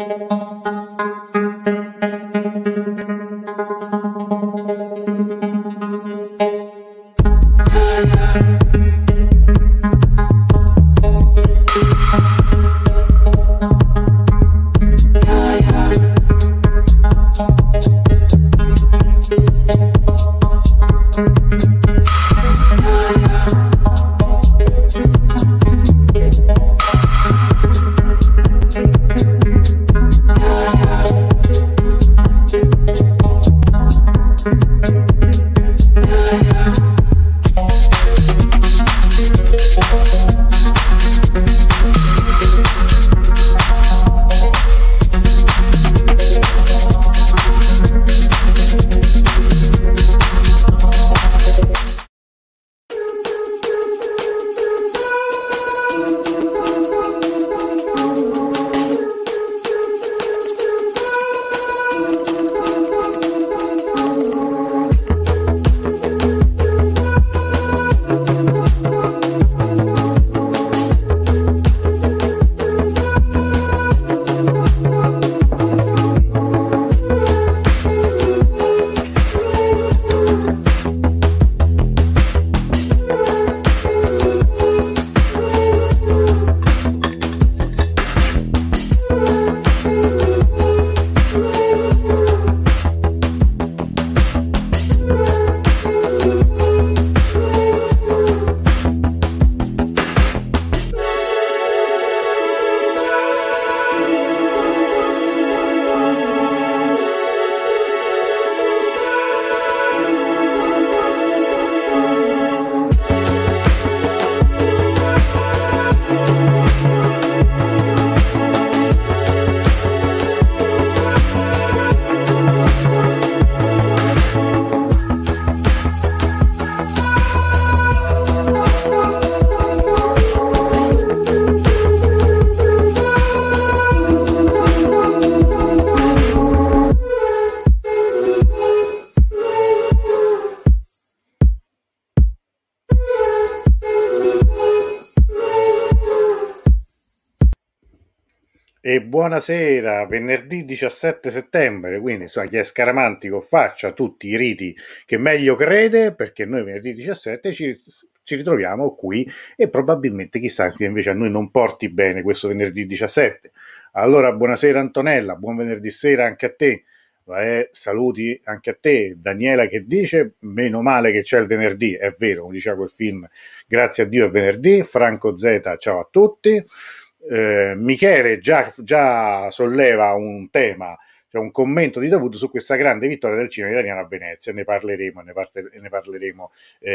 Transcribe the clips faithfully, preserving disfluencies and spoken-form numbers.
E buonasera, venerdì diciassette settembre, quindi insomma chi è scaramantico faccia tutti i riti che meglio crede, perché noi venerdì diciassette ci, ci ritroviamo qui e probabilmente chissà che invece a noi non porti bene questo venerdì diciassette. Allora buonasera Antonella, buon venerdì sera anche a te, eh, saluti anche a te. Daniela che dice meno male che c'è il venerdì, è vero, come diceva quel film, grazie a Dio è venerdì. Franco Z, ciao a tutti. Eh, Michele già, già solleva un tema, cioè un commento di Davud su questa grande vittoria del cinema iraniano a Venezia. Ne parleremo, ne, parte, ne parleremo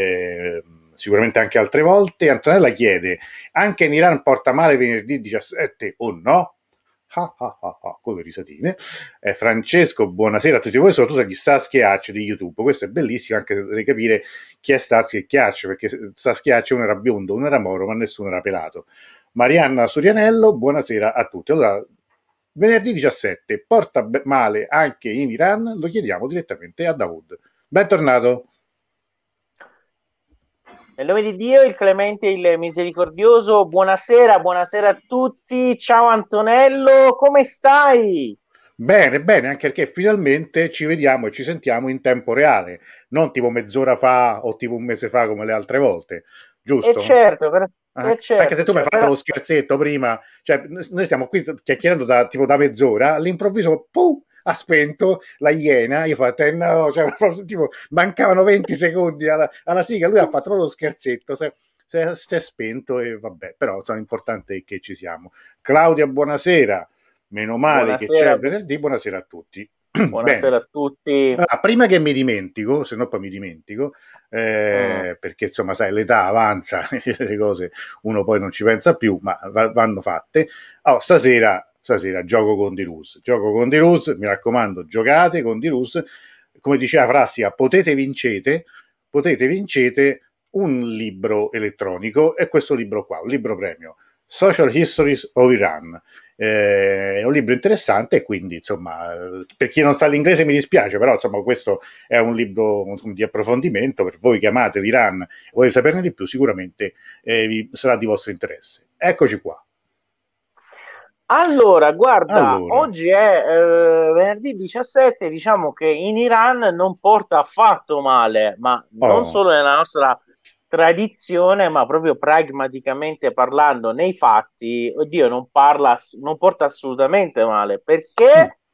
eh, sicuramente anche altre volte. Antonella chiede: anche in Iran porta male venerdì diciassette o no? Ah, ah, ah, ah, con le risatine. Eh, Francesco, buonasera a tutti voi, soprattutto agli Starsky Hutch di YouTube. Questo è bellissimo, anche per capire chi è Starsky Hutch, perché Starsky Hutch uno era biondo, uno era moro, ma nessuno era pelato. Marianna Surianello, buonasera a tutti. Allora, venerdì diciassette porta male anche in Iran? Lo chiediamo direttamente a Davud. Bentornato. Nel nome di Dio, il clemente e il misericordioso, buonasera, buonasera a tutti. Ciao Antonello, come stai? Bene, bene, anche perché finalmente ci vediamo e ci sentiamo in tempo reale, non tipo mezz'ora fa o tipo un mese fa come le altre volte, giusto? E certo, per... Ah, eh certo, anche se tu mi hai fatto però... lo scherzetto prima, cioè noi stiamo qui chiacchierando da tipo da mezz'ora, all'improvviso pum, ha spento la Iena, io ho fatto eh no, cioè, tipo, mancavano venti secondi alla, alla sigla, lui ha fatto lo scherzetto, si è, si è spento e vabbè, però sono importante che ci siamo. Claudia, buonasera, meno male buonasera. Che c'è venerdì, buonasera a tutti. Buonasera a tutti. Allora, prima che mi dimentico, se no poi mi dimentico, eh, mm. perché insomma sai l'età avanza, le cose uno poi non ci pensa più, ma va, vanno fatte. Oh, stasera, stasera gioco con D-Rus, gioco con D-Rus, mi raccomando, giocate con D-Rus, come diceva Frassia, potete vincete, potete vincete un libro elettronico, e questo libro qua, un libro premio, Social Histories of Iran. Eh, è un libro interessante e quindi insomma per chi non sa l'inglese mi dispiace, però insomma questo è un libro di approfondimento per voi che amate l'Iran e volete saperne di più, sicuramente eh, vi sarà di vostro interesse. Eccoci qua. Allora, guarda, Allora, oggi è eh, venerdì diciassette, diciamo che in Iran non porta affatto male, ma non oh, solo nella nostra tradizione, ma proprio pragmaticamente parlando, nei fatti, oddio, non parla, non porta assolutamente male. mm, Perché?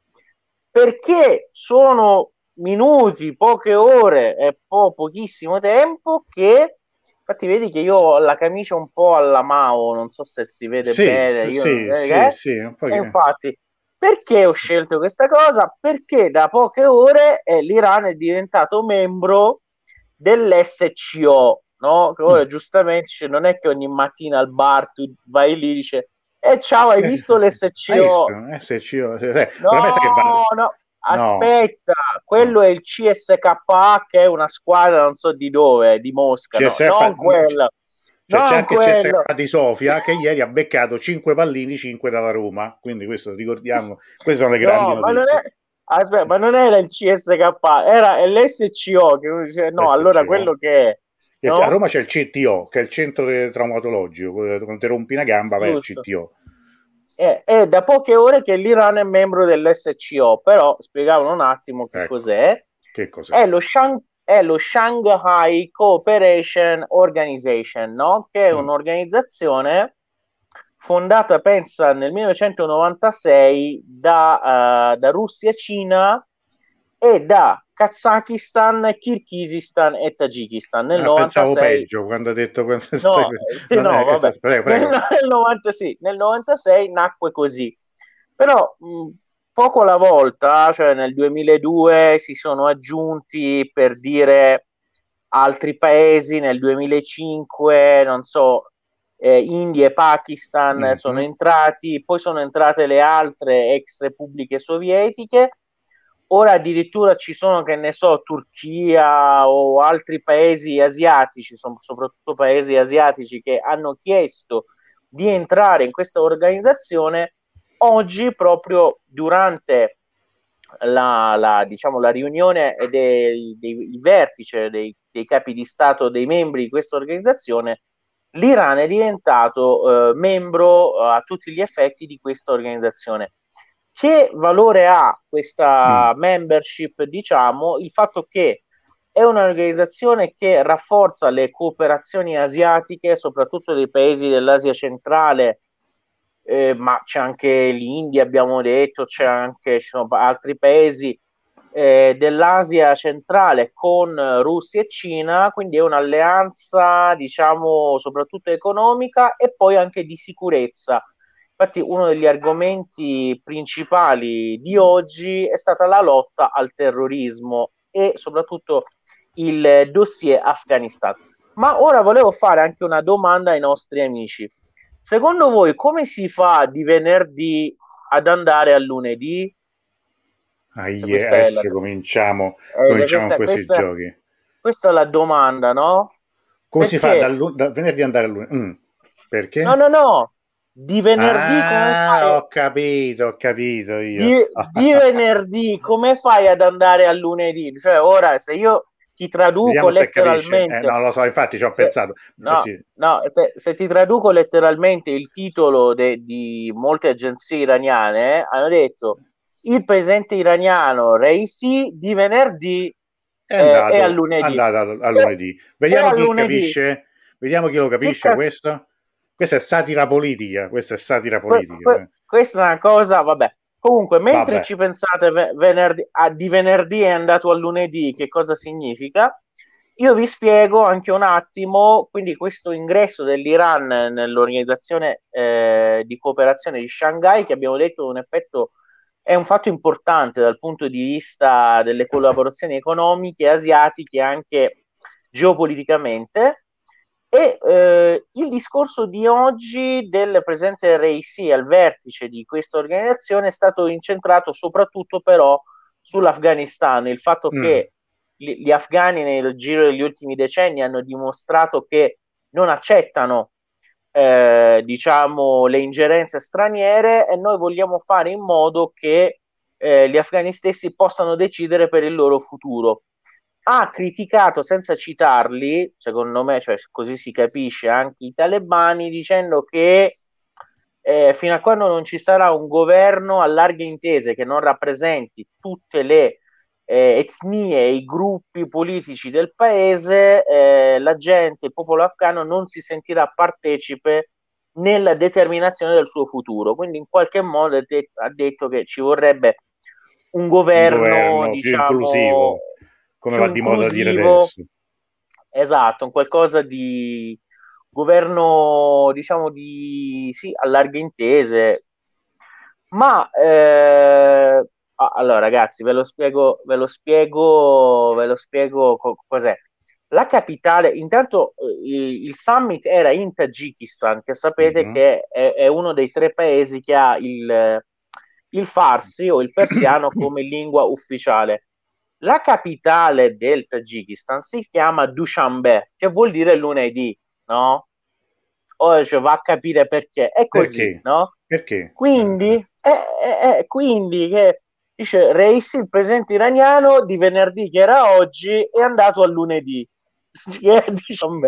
Perché sono minuti, poche ore e po- pochissimo tempo che, infatti, vedi che io ho la camicia un po' alla Mao, non so se si vede sì, bene, io non sì, eh, sì, eh? sì, un po' E che... infatti, perché ho scelto questa cosa? Perché da poche ore eh, l'Iran è diventato membro dell'S C O, no? Che ora mm. giustamente cioè, non è che ogni mattina al bar tu vai lì e dici, e ciao, hai Eh, visto Hai visto? l'S C O? S C O, eh, oramai sai che va... No, no, No, aspetta, quello no. è il C S K A che è una squadra non so di dove, di Mosca, no, C S K, non quello, cioè, c'è non anche C S quello. K di Sofia che ieri ha beccato cinque pallini, cinque dalla Roma, quindi questo ricordiamo, queste sono le grandi No, ma non notizie. è, aspetta, ma non era il C S K A, era l'S C O che uno dice, no, allora S C O. quello che è, E a no? Roma c'è il C T O, che è il centro de- traumatologico, quando ti rompi una gamba vai al Giusto. C T O. È, è da poche ore che l'Iran è membro dell'S C O, però spiegavano un attimo che Ecco, cos'è. che cos'è? È lo, Shang- è lo Shanghai Cooperation Organization, no? Che è Mm. un'organizzazione fondata, pensa, nel millenovecentonovantasei da, eh, da Russia, Cina e da Kazakistan, Kirghizistan e Tagikistan. Nel Ah, pensavo novantasei peggio quando ha detto... quando- No, eh, sì, Non no, è, vabbè. esatto, prego, Nel, prego. nel novanta, sì, nel novantasei nacque così. Però mh, poco alla volta, cioè nel duemiladue si sono aggiunti per dire altri paesi, nel duemilacinque, non so, eh, India e Pakistan sono Mhm. entrati, poi sono entrate le altre ex repubbliche sovietiche. Ora addirittura ci sono, che ne so, Turchia o altri paesi asiatici, sono soprattutto paesi asiatici che hanno chiesto di entrare in questa organizzazione. Oggi, proprio durante la, la, diciamo, la riunione dei, dei, il vertice dei, dei capi di Stato dei membri di questa organizzazione, l'Iran è diventato eh, membro eh, a tutti gli effetti di questa organizzazione. Che valore ha Mm. questa membership? Diciamo il fatto che è un'organizzazione che rafforza le cooperazioni asiatiche, soprattutto dei paesi dell'Asia centrale, eh, ma c'è anche l'India, abbiamo detto, c'è anche, ci sono altri paesi eh, dell'Asia centrale con Russia e Cina, quindi è un'alleanza, diciamo, soprattutto economica e poi anche di sicurezza. Infatti, uno degli argomenti principali di oggi è stata la lotta al terrorismo e soprattutto il dossier Afghanistan. Ma ora volevo fare anche una domanda ai nostri amici. Secondo voi come si fa di venerdì ad andare a lunedì? Cioè, Ahie, questa è la, adesso cominciamo, eh, cominciamo con questa, questi questa, giochi. questa è la domanda, no? Come si fa Perché? dal, lu- da venerdì ad andare a lunedì? Mm. No, Perché? no, no. Di venerdì come Ah, fai? ho capito, ho capito io. Di, di venerdì come fai ad andare a lunedì? Cioè, ora se io ti traduco Vediamo se capisce. Eh, letteralmente, no, lo so, infatti ci ho se, pensato. Eh, no, sì. no, se, se ti traduco letteralmente il titolo de- di molte agenzie iraniane, eh, hanno detto il presidente iraniano Raisi di venerdì È eh, è a andato, è lunedì. andato a E, lunedì. e Vediamo a chi lunedì. capisce. Vediamo chi lo Che capisce cazzo? questo. Questa è satira politica. Questa è satira Que- politica. que- eh. questa è una cosa, vabbè. Comunque, mentre Vabbè. ci pensate ve- venerdì, ah, di venerdì è andato a lunedì, che cosa significa? Io vi spiego anche un attimo, quindi questo ingresso dell'Iran nell'organizzazione eh, di cooperazione di Shanghai, che abbiamo detto è un effetto, è un fatto importante dal punto di vista delle collaborazioni economiche asiatiche e anche geopoliticamente. E eh, il discorso di oggi del presidente Raisi al vertice di questa organizzazione è stato incentrato soprattutto però sull'Afghanistan, il fatto Mm. che gli, gli afghani nel giro degli ultimi decenni hanno dimostrato che non accettano eh, diciamo le ingerenze straniere e noi vogliamo fare in modo che eh, gli afghani stessi possano decidere per il loro futuro. Ha criticato senza citarli, secondo me, cioè così si capisce, anche i talebani dicendo che eh, fino a quando non ci sarà un governo a larghe intese che non rappresenti tutte le eh, etnie e i gruppi politici del paese, eh, la gente, il popolo afghano non si sentirà partecipe nella determinazione del suo futuro. Quindi in qualche modo de- ha detto che ci vorrebbe un Un governo, governo più diciamo, inclusivo, come più va di moda dire inclusivo, adesso. esatto, un qualcosa di governo, diciamo, di sì, a larghe intese. Ma eh, ah, allora, ragazzi, ve lo spiego, ve lo spiego, ve lo spiego co- cos'è. La capitale, intanto eh, il, il summit era in Tagikistan, che sapete Mhm. che è, è uno dei tre paesi che ha il, il Farsi o il persiano come lingua ufficiale. La capitale del Tagikistan si chiama Dushanbe, che vuol dire lunedì, no? Ora cioè, va a capire perché. È così, Perché? no? Perché? Quindi, Eh, eh, eh, eh, quindi che dice Reisi, il presidente iraniano, di venerdì che era oggi, è andato a lunedì. Che è, diciamo,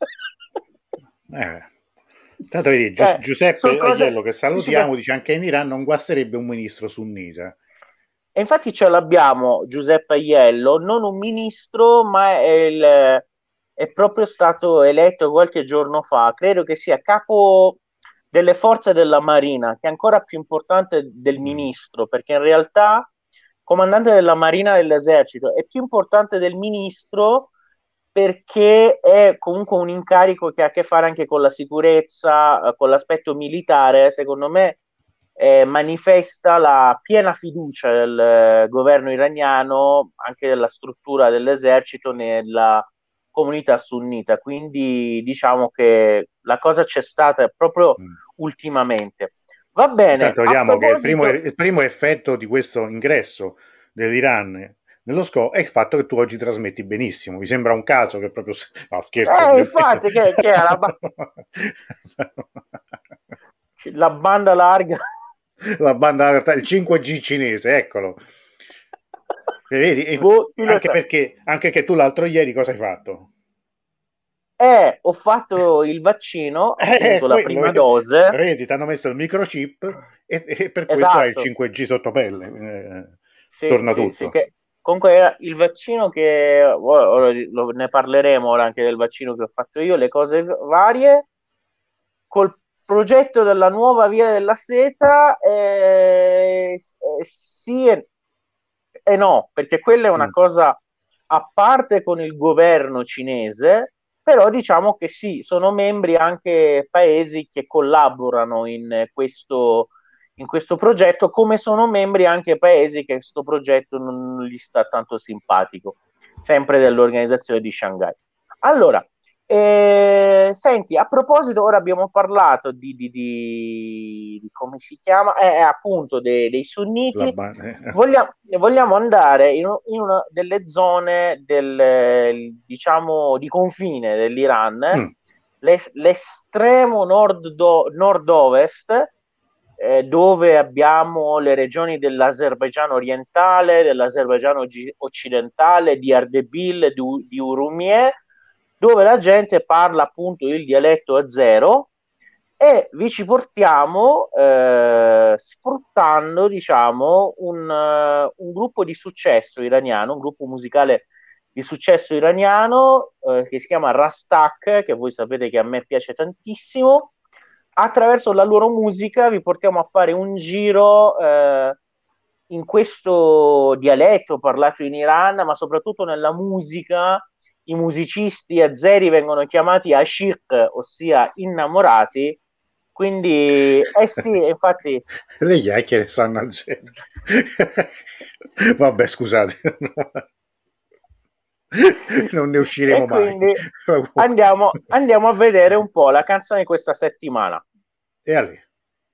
eh. Tanto vedi, Gius- cioè, su Giuseppe cose, Aiello, che dice che salutiamo, dice anche in Iran non guasterebbe un ministro sunnita. e infatti ce l'abbiamo Giuseppe Aiello, non un ministro, ma è, il, è proprio stato eletto qualche giorno fa, credo che sia capo delle forze della Marina, che è ancora più importante del Mm. ministro, perché in realtà comandante della Marina dell'Esercito è più importante del ministro perché è comunque un incarico che ha a che fare anche con la sicurezza, eh, con l'aspetto militare, secondo me eh, manifesta la piena fiducia del eh, governo iraniano, anche della struttura dell'esercito nella comunità sunnita. Quindi diciamo che la cosa c'è stata proprio Mm. ultimamente. Va bene, Intanto a vediamo che il primo, proposito, il primo effetto di questo ingresso dell'Iran nello S C O è il fatto che tu oggi trasmetti benissimo. Mi sembra un caso che proprio... No, scherzo, eh, ovviamente. infatti, che, che è la, ba- la banda larga. La banda, il cinque G cinese, eccolo. E vedi, e Boh, chi lo anche sa. perché, anche che tu l'altro ieri cosa hai fatto? Eh, ho fatto il vaccino, Eh, appunto la quello, prima eh, dose. vedi, ti hanno messo il microchip e, e per questo hai il Esatto. cinque G sotto pelle. Eh, Sì, torna sì, sì, tutto. che comunque era il vaccino che ora ora lo- ne parleremo ora anche del vaccino che ho fatto io, le cose varie col progetto della nuova via della seta eh, eh, sì e, e no, perché quella è una Mm. cosa a parte con il governo cinese, però diciamo che sì, sono membri anche paesi che collaborano in questo, in questo progetto, come sono membri anche paesi che questo progetto non gli sta tanto simpatico, sempre dell'organizzazione di Shanghai. Allora, eh, senti, a proposito, ora abbiamo parlato di, di, di, di come si chiama, eh, eh, appunto de- dei La sunniti. ba- eh, Vogliamo, vogliamo andare in, in una delle zone del, eh, diciamo, di confine dell'Iran, mm. l'es- l'estremo nord nord-ovest, eh, dove abbiamo le regioni dell'Azerbaigian orientale, dell'Azerbaigian occidentale, di Ardebil, di, di Urumie, dove la gente parla appunto il dialetto azero e vi ci portiamo eh, sfruttando, diciamo, un, uh, un gruppo di successo iraniano, un gruppo musicale di successo iraniano eh, che si chiama Rastak, che voi sapete che a me piace tantissimo. Attraverso la loro musica vi portiamo a fare un giro eh, in questo dialetto parlato in Iran, ma soprattutto nella musica. I musicisti azeri vengono chiamati ashik, ossia innamorati. Quindi, eh sì, infatti, Le chiacchiere stanno a zero. Vabbè, scusate. Non ne e usciremo mai. quindi andiamo, andiamo a vedere un po' la canzone di questa settimana. E a lei.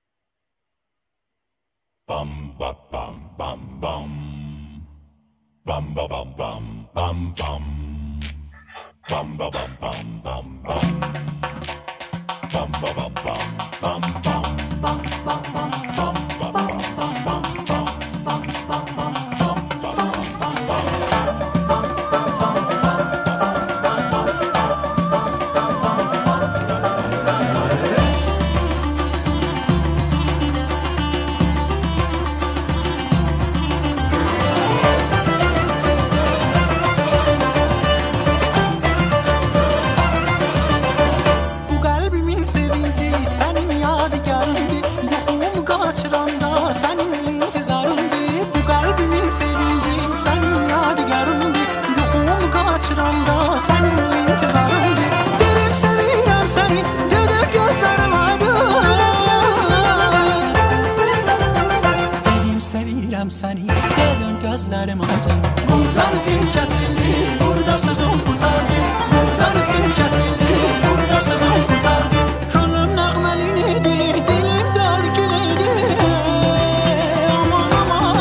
Bum ba bum bum bum. Bum ba bum bum bum bum. Bum ba bum bum bum bum. Bum ba bum bum bum bum. Bum ba bum bum bum bum bum. میگیرم سنی دادم که از لر مردم بردن تیم کسیلی بردا سزون کردی بردن تیم کسیلی بردا سزون کردی چونم نغملی نیدی دلم دار که نیدی aman aman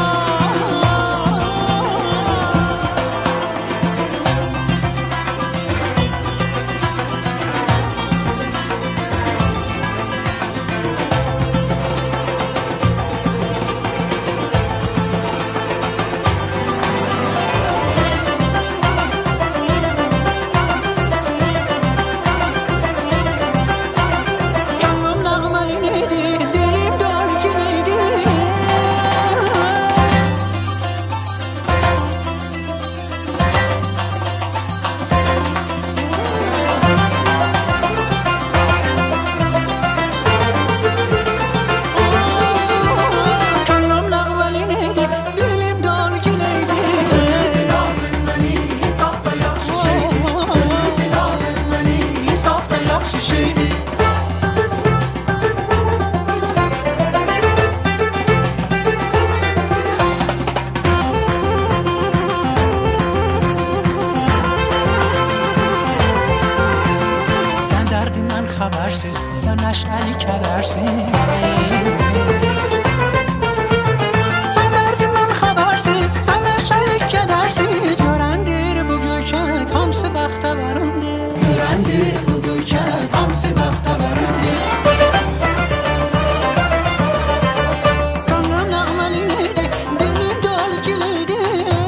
habersiz, sen neşeli kedersiz. Sen derdinden habersiz, sen neşeli kedersiz. Görendir bu göçek, hamsi baxta varındır. Görendir bu göçek, hamsi baxta varındır. Canım nağmeliydi, dilim dolu kiliydi.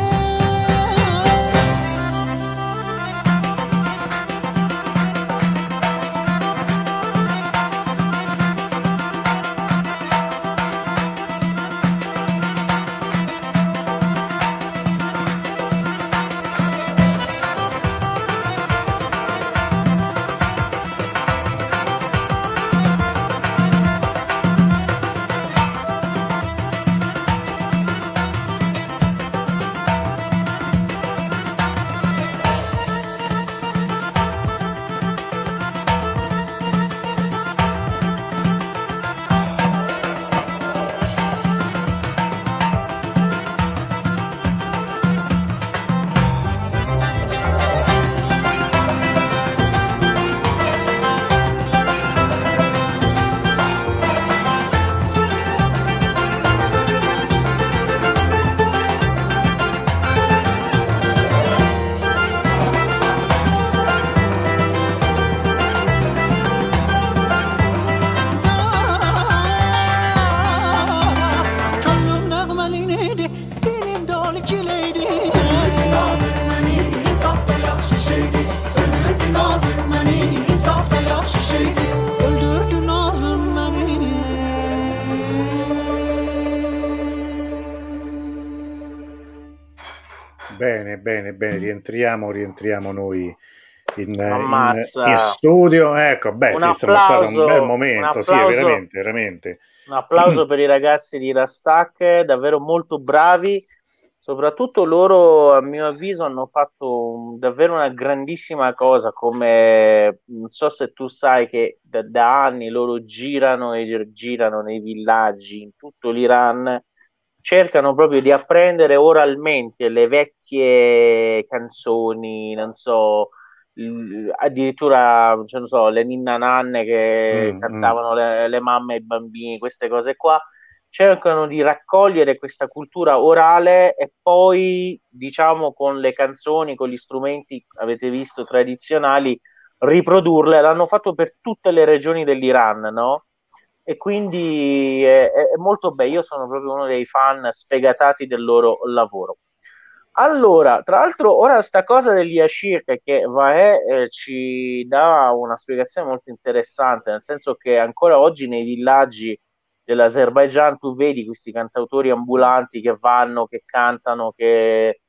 Bene, bene, bene, rientriamo, rientriamo noi in, in, Ammazza. in studio. Ecco, beh, Un sì, insomma, è stato un applauso, bel un momento, sì, applauso. veramente, veramente. Un applauso per i ragazzi di Rastak, davvero molto bravi, soprattutto loro a mio avviso hanno fatto un- davvero una grandissima cosa, come non so se tu sai che da, da anni loro girano e girano nei villaggi in tutto l'Iran, cercano proprio di apprendere oralmente le vecchie canzoni, non so, l- addirittura, cioè, non so, le ninna nanne che Mm, mm. cantavano le, le mamme e i bambini, queste cose qua, cercano di raccogliere questa cultura orale e poi, diciamo, con le canzoni, con gli strumenti, avete visto, tradizionali, riprodurle. L'hanno fatto per tutte le regioni dell'Iran, no? E quindi è, è molto bello. Io sono proprio uno dei fan sfegatati del loro lavoro. Allora, tra l'altro, ora sta cosa degli Ashir che Vahe eh, ci dà una spiegazione molto interessante, nel senso che ancora oggi nei villaggi dell'Azerbaigian tu vedi questi cantautori ambulanti che vanno, che cantano, che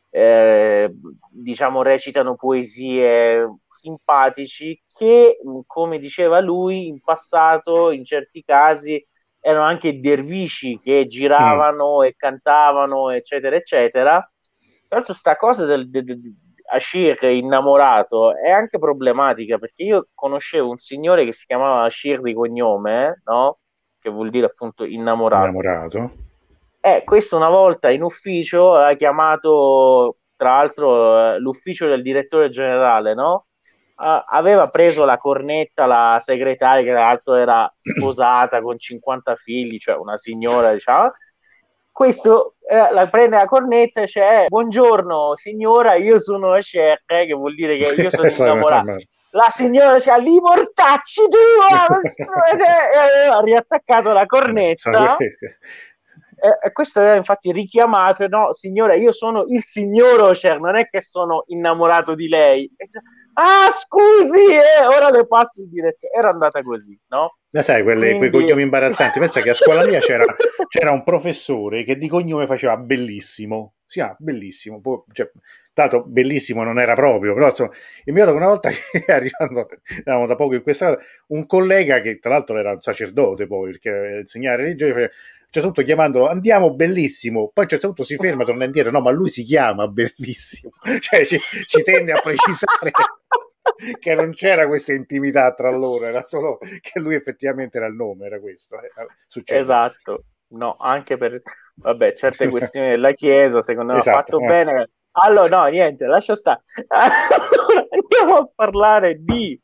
eh, diciamo recitano poesie simpatici che, come diceva lui, in passato in certi casi erano anche dervisci che giravano e cantavano, eccetera, eccetera. Tra l'altro sta cosa del, del, del Ashir innamorato è anche problematica, perché io conoscevo un signore che si chiamava Ashir di cognome, no? Che vuol dire appunto innamorato. Innamorato. Eh, questo una volta in ufficio ha chiamato, tra l'altro, eh, l'ufficio del direttore generale, no? Uh, aveva preso la cornetta la segretaria, che tra l'altro era sposata con cinquanta figli, cioè una signora, diciamo. Questo eh, la prende la cornetta e dice: eh, buongiorno signora, io sono Sheikh, eh, che vuol dire che io sono innamorato. La signora dice: li mortacci tu, e ha riattaccato la cornetta. E questo è infatti richiamato, no, signora, io sono il signor Ocer, non è che sono innamorato di lei. Ah, scusi, eh, ora le passo il diretto. Era andata così, no? Ma sai, quelle, Quindi... quei cognomi imbarazzanti. Pensa che a scuola mia c'era, c'era un professore che di cognome faceva bellissimo. Sì, ah, bellissimo. Poi, cioè, tanto bellissimo non era proprio, però insomma, io mi ricordo una volta che arrivando, eravamo da poco in questa un collega che tra l'altro era un sacerdote poi, perché insegnare religione, a un certo punto chiamandolo andiamo bellissimo, poi a un certo punto si ferma, torna indietro, no, ma lui si chiama bellissimo, cioè ci, ci tende a precisare che non c'era questa intimità tra loro, era solo che lui effettivamente era il nome, era questo. Eh. Succede. Esatto, no, anche per vabbè, certe questioni della Chiesa, secondo me esatto, ha fatto eh. bene. Allora, no, niente, lascia stare. Allora, andiamo a parlare di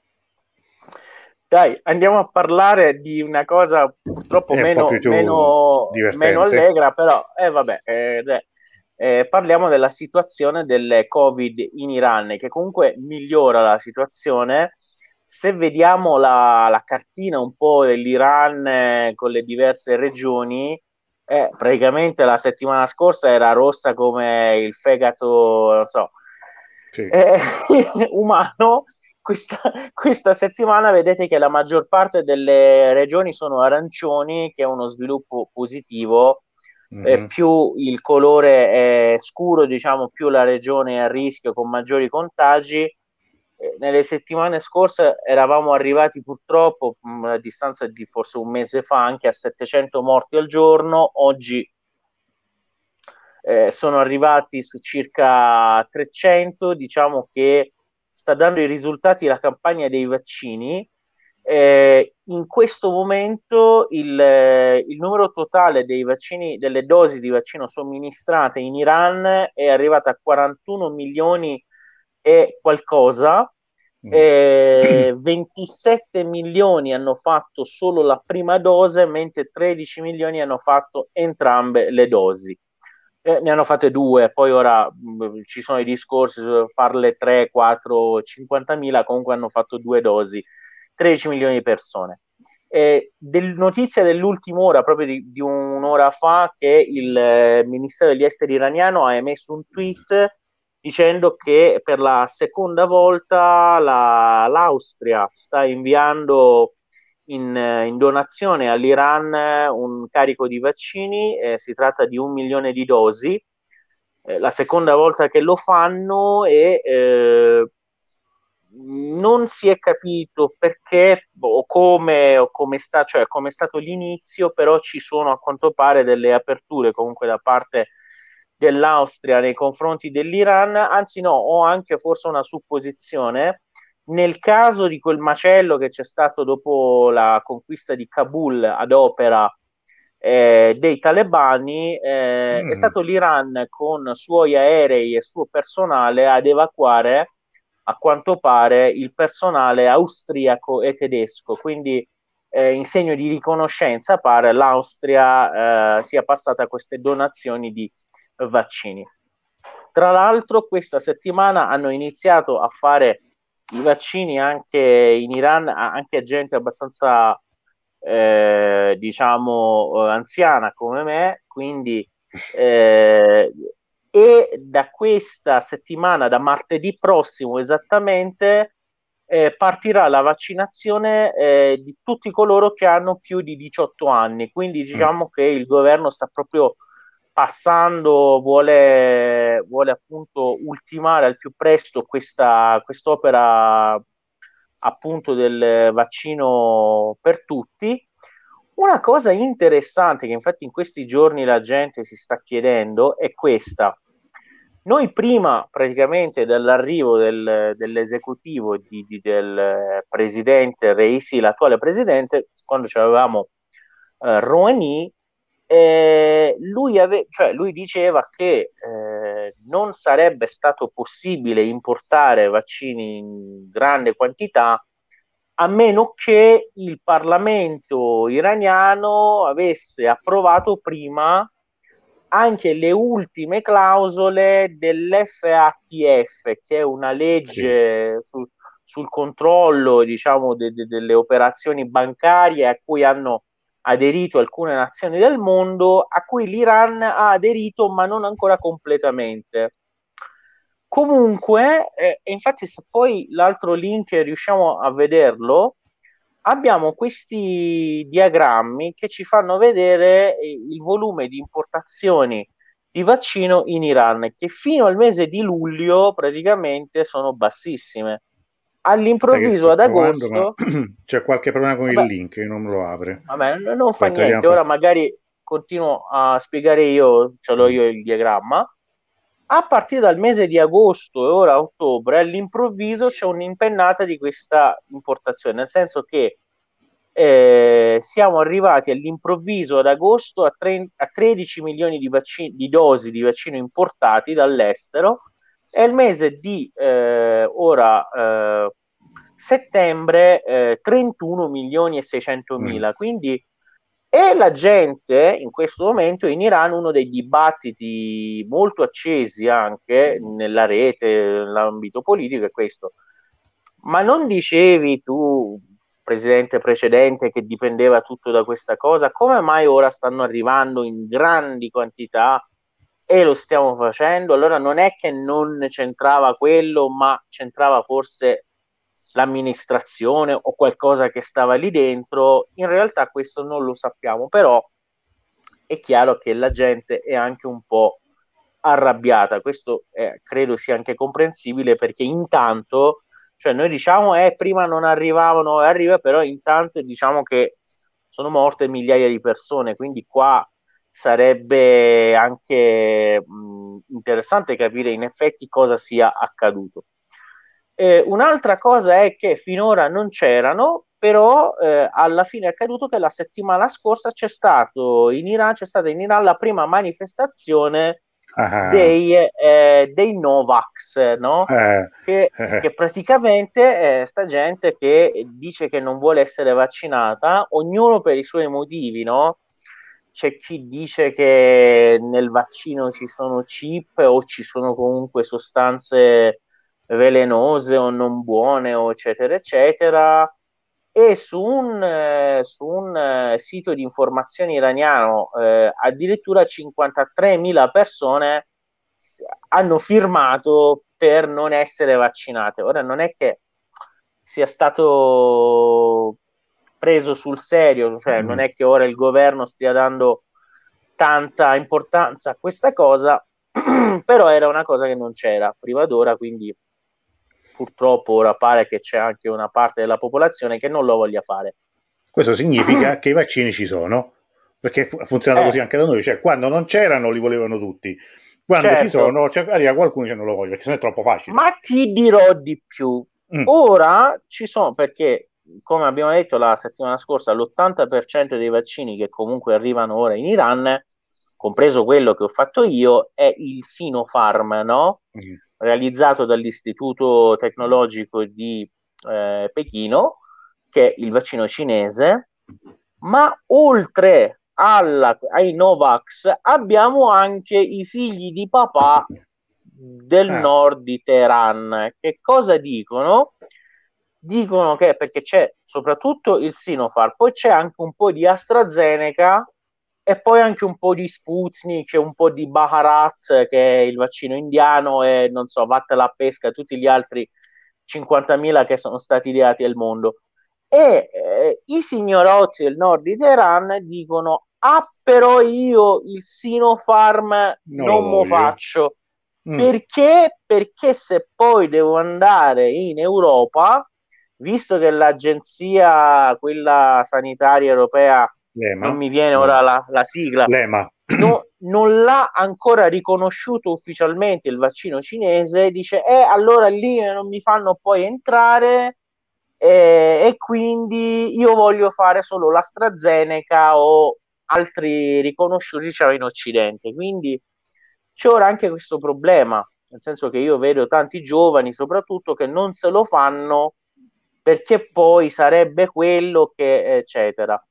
Dai, andiamo a parlare di una cosa purtroppo meno, meno, meno allegra, però eh, vabbè, eh, eh, parliamo della situazione del Covid in Iran, che comunque migliora la situazione. Se vediamo la, la cartina un po' dell'Iran eh, con le diverse regioni, eh, praticamente la settimana scorsa era rossa come il fegato, non so, sì. eh, umano. Questa, questa settimana vedete che la maggior parte delle regioni sono arancioni, che è uno sviluppo positivo. Mm-hmm. Eh, più il colore è scuro, diciamo, più la regione è a rischio con maggiori contagi. Eh, nelle settimane scorse eravamo arrivati purtroppo mh, a distanza di forse un mese fa anche a settecento morti al giorno. Oggi eh, sono arrivati su circa trecento. Diciamo che sta dando i risultati la campagna dei vaccini. Eh, in questo momento il, eh, il numero totale dei vaccini, delle dosi di vaccino somministrate in Iran è arrivata a quarantuno milioni e qualcosa. Eh, ventisette milioni hanno fatto solo la prima dose, mentre tredici milioni hanno fatto entrambe le dosi. Eh, ne hanno fatte due, poi ora mh, ci sono i discorsi su farle tre, quattro, cinquantamila, comunque hanno fatto due dosi, tredici milioni di persone. Eh, del, notizia dell'ultima ora, proprio di, di un'ora fa, che il eh, Ministero degli Esteri iraniano ha emesso un tweet dicendo che per la seconda volta la, l'Austria sta inviando In, in donazione all'Iran un carico di vaccini, eh, si tratta di un milione di dosi, eh, la seconda volta che lo fanno e eh, non si è capito perché o come, o come sta, cioè come è stato l'inizio, però ci sono a quanto pare delle aperture comunque da parte dell'Austria nei confronti dell'Iran, anzi no, ho anche forse una supposizione. Nel caso di quel macello che c'è stato dopo la conquista di Kabul ad opera eh, dei talebani, eh, mm. è stato l'Iran con suoi aerei e suo personale ad evacuare, a quanto pare, il personale austriaco e tedesco. Quindi eh, in segno di riconoscenza pare l'Austria eh, sia passata a queste donazioni di vaccini. Tra l'altro questa settimana hanno iniziato a fare i vaccini anche in Iran, anche a gente abbastanza eh, diciamo anziana come me, quindi eh, e da questa settimana, da martedì prossimo esattamente, eh, partirà la vaccinazione eh, di tutti coloro che hanno più di diciotto anni, quindi diciamo che il governo sta proprio passando, vuole, vuole appunto ultimare al più presto questa quest'opera appunto del vaccino per tutti. Una cosa interessante che infatti in questi giorni la gente si sta chiedendo è questa: noi prima praticamente dell'arrivo del, dell'esecutivo di, di, del presidente Reisi, l'attuale presidente, quando avevamo eh, Rouhani, Eh, lui, ave- cioè, lui diceva che eh, non sarebbe stato possibile importare vaccini in grande quantità a meno che il Parlamento iraniano avesse approvato prima anche le ultime clausole dell'F A T F, che è una legge su, sul controllo, diciamo, de, de, delle operazioni bancarie a cui hanno aderito alcune nazioni del mondo, a cui l'Iran ha aderito ma non ancora completamente. Comunque, eh, infatti se poi l'altro link riusciamo a vederlo, abbiamo questi diagrammi che ci fanno vedere il volume di importazioni di vaccino in Iran, che fino al mese di luglio praticamente sono bassissime. All'improvviso ad provando, agosto... ma c'è qualche problema con vabbè, il link, non me lo apre. vabbè, non fa Aspetta, niente, vediamo. ora magari continuo a spiegare io, ce l'ho io il diagramma. A partire dal mese di agosto e ora ottobre, all'improvviso c'è un'impennata di questa importazione, nel senso che eh, siamo arrivati all'improvviso ad agosto a, tre, a tredici milioni di, vaccini, di dosi di vaccino importati dall'estero, e il mese di eh, ora eh, settembre eh, trentuno milioni e seicentomila, mm. Quindi e la gente in questo momento in Iran, uno dei dibattiti molto accesi anche nella rete, nell'ambito politico, è questo. Ma non dicevi tu, presidente precedente, che dipendeva tutto da questa cosa? Come mai ora stanno arrivando in grandi quantità e lo stiamo facendo? Allora non è che non c'entrava quello, ma c'entrava forse l'amministrazione o qualcosa che stava lì dentro. In realtà questo non lo sappiamo, però è chiaro che la gente è anche un po' arrabbiata. Questo eh, credo sia anche comprensibile, perché intanto, cioè noi diciamo eh prima non arrivavano, arriva, però intanto diciamo che sono morte migliaia di persone, quindi qua sarebbe anche mh, interessante capire in effetti cosa sia accaduto. Eh, un'altra cosa è che finora non c'erano, però eh, alla fine è accaduto che la settimana scorsa c'è stato in Iran, c'è stata in Iran la prima manifestazione Ah. dei, eh, dei Novax, no? Eh. Che, che praticamente eh, sta gente che dice che non vuole essere vaccinata, ognuno per i suoi motivi, no? C'è chi dice che nel vaccino ci sono chip o ci sono comunque sostanze velenose o non buone o eccetera eccetera, e su un, eh, su un eh, sito di informazione iraniano eh, addirittura cinquantatremila persone hanno firmato per non essere vaccinate. Ora non è che sia stato preso sul serio, cioè mm. non è che ora il governo stia dando tanta importanza a questa cosa, però era una cosa che non c'era prima d'ora, quindi purtroppo ora pare che c'è anche una parte della popolazione che non lo voglia fare. Questo significa che i vaccini ci sono, perché fu- funziona eh. così anche da noi, cioè quando non c'erano li volevano tutti, quando certo. ci sono cioè, arriva qualcuno che non lo voglia, perché sennò è troppo facile. Ma ti dirò di più, mm. ora ci sono, perché come abbiamo detto la settimana scorsa, l'ottanta per cento dei vaccini che comunque arrivano ora in Iran, compreso quello che ho fatto io, è il Sinopharm, no? Mm. Realizzato dall'Istituto Tecnologico di eh, Pechino, che è il vaccino cinese, ma oltre alla, ai Novax abbiamo anche i figli di papà del ah. nord di Teheran. Che cosa dicono? Dicono che perché c'è soprattutto il Sinopharm, poi c'è anche un po' di AstraZeneca e poi anche un po' di Sputnik, un po' di Bharat, che è il vaccino indiano, e non so, vatte la pesca, tutti gli altri cinquantamila che sono stati ideati al mondo. E eh, i signorotti del nord di Teheran dicono: ah, però io il Sinopharm non, non lo faccio. Mm. Perché? Perché se poi devo andare in Europa, visto che l'agenzia, quella sanitaria europea, Lema. non mi viene ora la, la sigla, Lema. No, non l'ha ancora riconosciuto ufficialmente il vaccino cinese, dice eh allora lì non mi fanno poi entrare eh, e quindi io voglio fare solo l'AstraZeneca o altri riconosciuti diciamo in Occidente, quindi c'è ora anche questo problema, nel senso che io vedo tanti giovani soprattutto che non se lo fanno perché poi sarebbe quello che eccetera.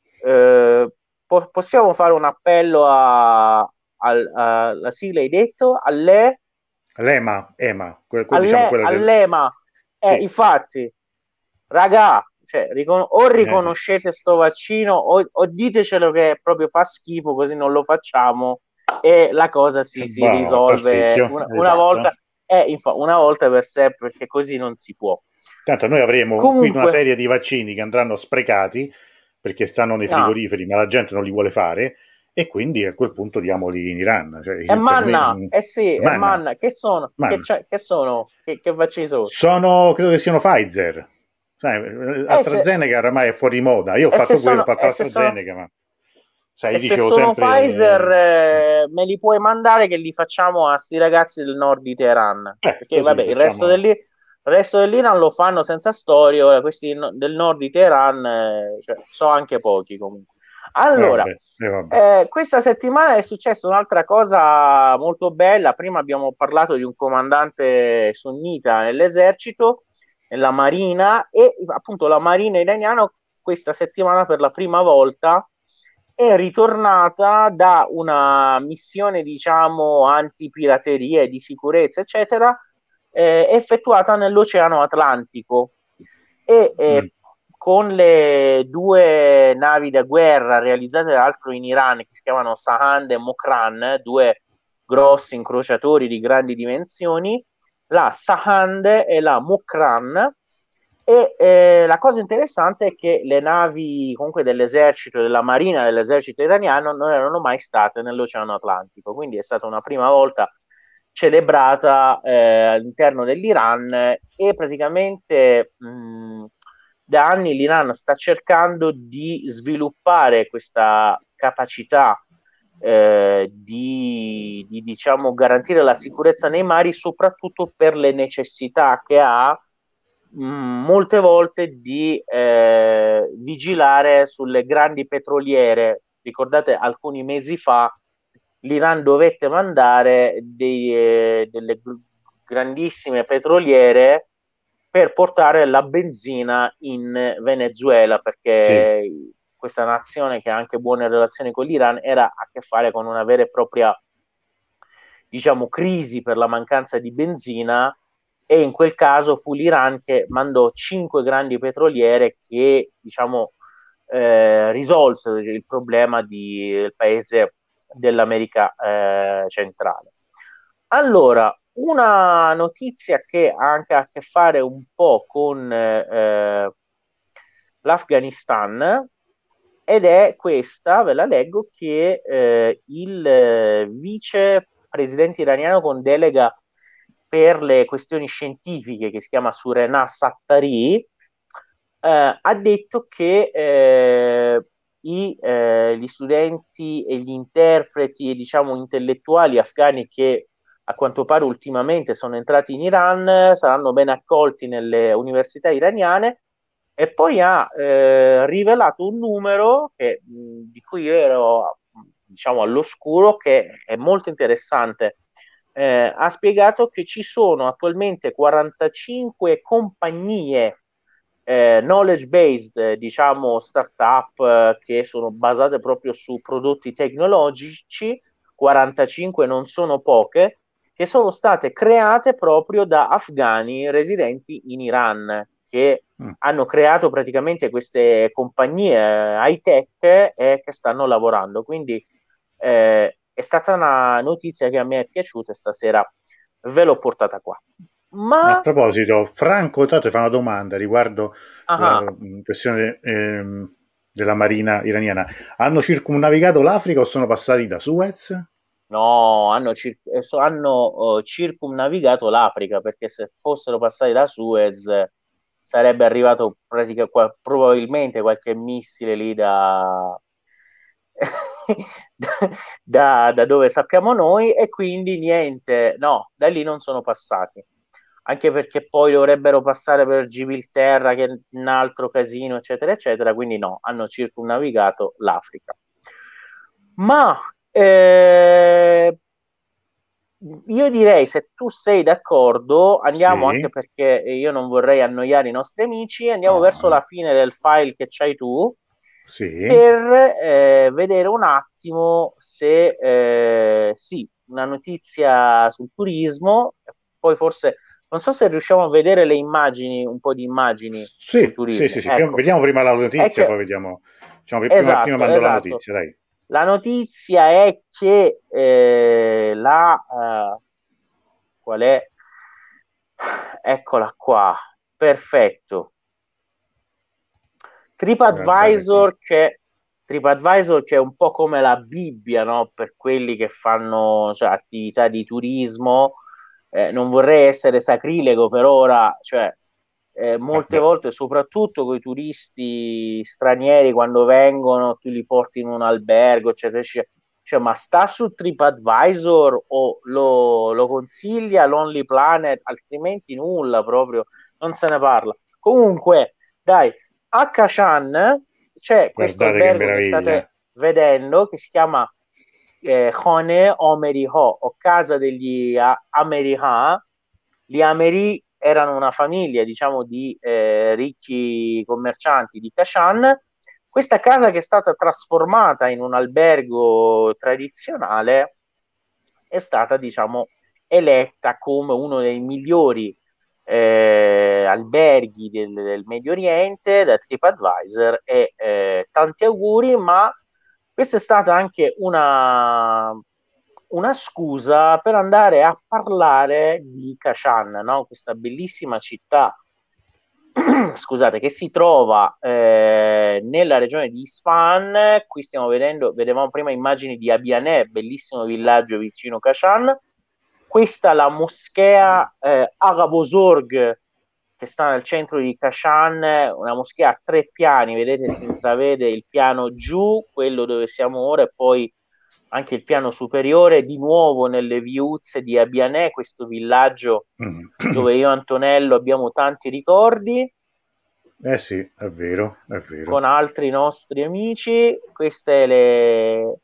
Eh, po- possiamo fare un appello a, al- alla sigla, hai detto, alle, L'EMA, EMA, que- que- diciamo alle, quella del... all'EMA, eh, Sì, infatti, raga, cioè, ricon- o eh, sì. riconoscete sto vaccino o, o ditecelo che proprio fa schifo, così non lo facciamo e la cosa si, si Boh, col risolve secchio, una, una esatto. volta, eh, infa- una volta per sempre, perché così non si può. Tanto noi avremo qui una Comunque, serie di vaccini che andranno sprecati perché stanno nei no, frigoriferi, ma la gente non li vuole fare, e quindi a quel punto diamoli in Iran. è Cioè, per me, manna, mm, eh sì, è manna, manna, che sono, che, manna. c'è- che sono, che, che vaccini sono? Sono, credo che siano Pfizer. Sai, E se, AstraZeneca oramai è fuori moda. Io ho e se fatto quello, ho sono, fatto e se sono, AstraZeneca, ma sai, e io se dicevo sono Pfizer, sempre... eh, me li puoi mandare che li facciamo a sti ragazzi del nord di Teheran, Eh, perché così vabbè, il resto facciamo... dell'I- il resto dell'Iran lo fanno senza storie, ora questi no- del nord di Teheran, eh, cioè, so anche pochi comunque. Eh, Allora, vabbè, eh, vabbè. eh, questa settimana è successa un'altra cosa molto bella. Prima abbiamo parlato di un comandante sunnita nell'esercito, nella marina, e appunto la marina iraniana questa settimana per la prima volta è ritornata da una missione, diciamo, antipirateria e di sicurezza, eccetera, eh, effettuata nell'Oceano Atlantico e Mm, eh, con le due navi da guerra realizzate tra l'altro in Iran che si chiamano Sahand e Mokran, due grossi incrociatori di grandi dimensioni, la Sahand e la Mokran. E eh, la cosa interessante è che le navi comunque dell'esercito, della marina dell'esercito iraniano non erano mai state nell'Oceano Atlantico, quindi è stata una prima volta celebrata eh, all'interno dell'Iran e praticamente mh, da anni l'Iran sta cercando di sviluppare questa capacità eh, di, di diciamo garantire la sicurezza nei mari, soprattutto per le necessità che ha mh, molte volte di eh, vigilare sulle grandi petroliere. Ricordate, alcuni mesi fa l'Iran dovette mandare dei, eh, delle grandissime petroliere per portare la benzina in Venezuela, sì, perché questa nazione che ha anche buone relazioni con l'Iran era a che fare con una vera e propria, diciamo, crisi per la mancanza di benzina, e in quel caso fu l'Iran che mandò cinque grandi petroliere che, diciamo, eh, risolsero il problema di, del paese dell'America eh, centrale. Allora, una notizia che ha anche a che fare un po' con eh, l'Afghanistan, ed è questa, ve la leggo, che eh, il eh, vice presidente iraniano con delega per le questioni scientifiche, che si chiama Surena Sattari, eh, ha detto che eh, i, eh, gli studenti e gli interpreti e diciamo intellettuali afghani che a quanto pare ultimamente sono entrati in Iran saranno ben accolti nelle università iraniane, e poi ha eh, rivelato un numero che, mh, di cui io ero diciamo all'oscuro, che è molto interessante. Eh, ha spiegato che ci sono attualmente quarantacinque compagnie eh, knowledge based, eh, diciamo startup eh, che sono basate proprio su prodotti tecnologici, quarantacinque non sono poche, che sono state create proprio da afghani residenti in Iran, che mm. hanno creato praticamente queste compagnie eh, high tech e eh, che stanno lavorando. Quindi eh, è stata una notizia che a me è piaciuta e stasera ve l'ho portata qua. A Ma proposito, Franco, tra l'altro, fa una domanda riguardo la ah, mm, questione ehm, della marina iraniana. Hanno circumnavigato l'Africa o sono passati da Suez? no, hanno, cir- eh, so- hanno, eh, circumnavigato l'Africa, perché se fossero passati da Suez eh, sarebbe arrivato pratica- qua- probabilmente qualche missile lì da, da, da dove sappiamo noi, e quindi niente, no, da lì non sono passati. Anche perché poi dovrebbero passare per Gibilterra, che è un altro casino, eccetera, eccetera. Quindi no, hanno circumnavigato l'Africa. Ma eh, io direi, se tu sei d'accordo, andiamo, anche Sì, perché io non vorrei annoiare i nostri amici, andiamo no, verso la no. fine del file che c'hai tu Sì, per eh, vedere un attimo se eh, sì, una notizia sul turismo, poi forse non so se riusciamo a vedere le immagini, un po' di immagini sul sì, sì, sì, turismo. sì. Prima- Ecco, vediamo prima la è notizia, poi che vediamo. Diciamo, prima, prima esatto, mando la esatto. notizia, dai. La notizia è che eh, la eh, qual è? Eccola qua, perfetto. Guardate qui. TripAdvisor che, TripAdvisor che è un po' come la Bibbia, no? Per quelli che fanno, cioè, attività di turismo. Eh, non vorrei essere sacrilego per ora, cioè, eh, molte Vabbè. volte, soprattutto con i turisti stranieri, quando vengono, tu li porti in un albergo, eccetera, eccetera. Cioè, ma sta su TripAdvisor o lo, lo consiglia Lonely Planet, altrimenti nulla proprio, non se ne parla. Comunque, dai, a Kashan c'è questo Guardate che albergo che meraviglia. state vedendo che si chiama eh, Khane Omeri Ho, o casa degli A- Ameri Ha. Gli Ameri erano una famiglia, diciamo, di eh, ricchi commercianti di Kashan. Questa casa, che è stata trasformata in un albergo tradizionale, è stata, diciamo, eletta come uno dei migliori eh, alberghi del, del Medio Oriente da TripAdvisor, e eh, tanti auguri, ma questa è stata anche una, una scusa per andare a parlare di Kashan, no? Questa bellissima città scusate, che si trova eh, nella regione di Isfahan. Qui stiamo vedendo, vedevamo prima immagini di Abianè, bellissimo villaggio vicino Kashan. Questa è la moschea eh, Agha Bozorg, che sta nel centro di Kashan, una moschea a tre piani, vedete, si intravede il piano giù, quello dove siamo ora, e poi anche il piano superiore, di nuovo nelle viuzze di Abianè, questo villaggio Mm. dove io e Antonello abbiamo tanti ricordi, Eh sì, è vero, è vero. con altri nostri amici. Queste le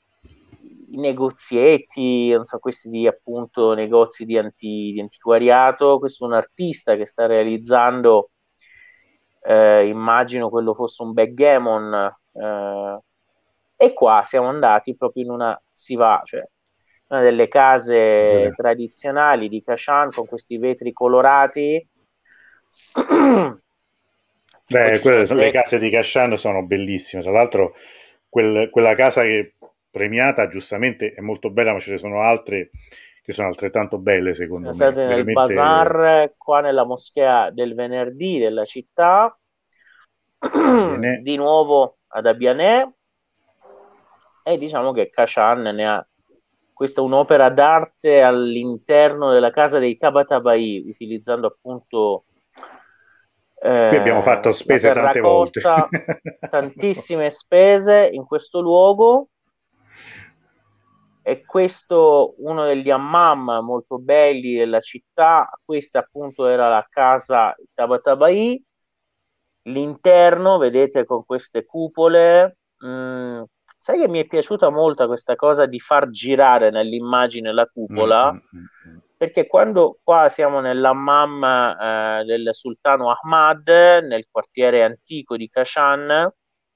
i negozietti, non so, questi di appunto negozi di, anti, di antiquariato. Questo è un artista che sta realizzando, eh, immagino quello fosse un backgammon, eh, e qua siamo andati proprio in una, si va, cioè, una delle case tradizionali di Kashan con questi vetri colorati. Poi Beh, ci sono quelle sono- le tre. case di Casciano sono bellissime. Tra l'altro, quel- quella casa che premiata giustamente è molto bella, ma ce ne sono altre che sono altrettanto belle, Siamo secondo me. stati nel Veramente bazar qua nella moschea del venerdì della città, bene. di nuovo ad Abianè, e diciamo che Kashan ne ha questa un'opera d'arte all'interno della casa dei Tabatabai, utilizzando appunto Qui abbiamo eh, fatto la spese tante volte. terracotta, tantissime spese in questo luogo. E questo uno degli hammam molto belli della città. Questa appunto era la casa Tabatabai. L'interno, vedete, con queste cupole. Mm, sai che mi è piaciuta molto questa cosa di far girare nell'immagine la Mm, cupola? mm, mm, mm. Perché quando qua siamo nell'hammam eh, del sultano Ahmad, nel quartiere antico di Kashan,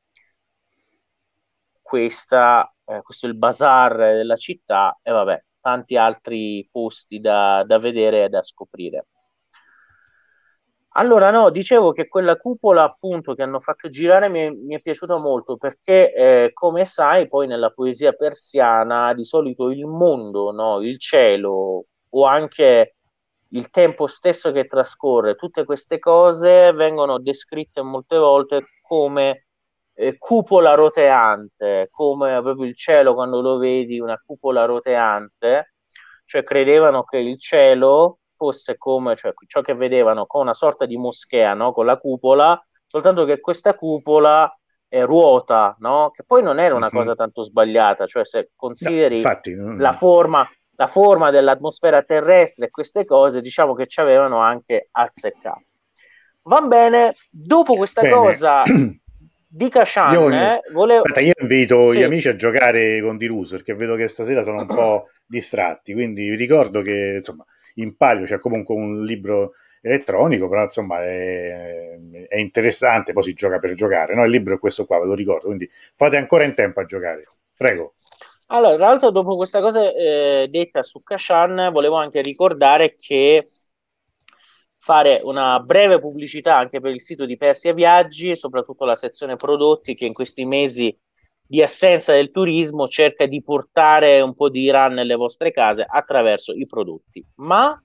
questa, eh, questo è il bazar della città, e vabbè, tanti altri posti da, da vedere e da scoprire. Allora, no, dicevo che quella cupola appunto che hanno fatto girare mi è, mi è piaciuta molto, perché eh, come sai, poi nella poesia persiana di solito il mondo, no, il cielo, o anche il tempo stesso che trascorre, tutte queste cose vengono descritte molte volte come eh, cupola roteante, come proprio il cielo quando lo vedi, una cupola roteante. Cioè credevano che il cielo fosse come, cioè ciò che vedevano come una sorta di moschea, no? Con la cupola, soltanto che questa cupola è ruota, no? Che poi non era una Mhm. cosa tanto sbagliata, cioè se No, consideri infatti, la mm, forma, la forma dell'atmosfera terrestre e queste cose, diciamo che ci avevano anche azzeccato. Va bene, dopo questa bene. cosa di Kashan Io, eh, volevo... aspetta, io invito Sì. gli amici a giocare con Dirus perché vedo che stasera sono un po' distratti, quindi vi ricordo che insomma in palio c'è comunque un libro elettronico, però insomma è, è interessante, poi si gioca per giocare, no? Il libro è questo qua, ve lo ricordo, quindi fate ancora in tempo a giocare. Prego. Allora, tra l'altro, dopo questa cosa eh, detta su Kashan, volevo anche ricordare che fare una breve pubblicità anche per il sito di Persia Viaggi, soprattutto la sezione prodotti, che in questi mesi di assenza del turismo cerca di portare un po' di Iran nelle vostre case attraverso i prodotti. Ma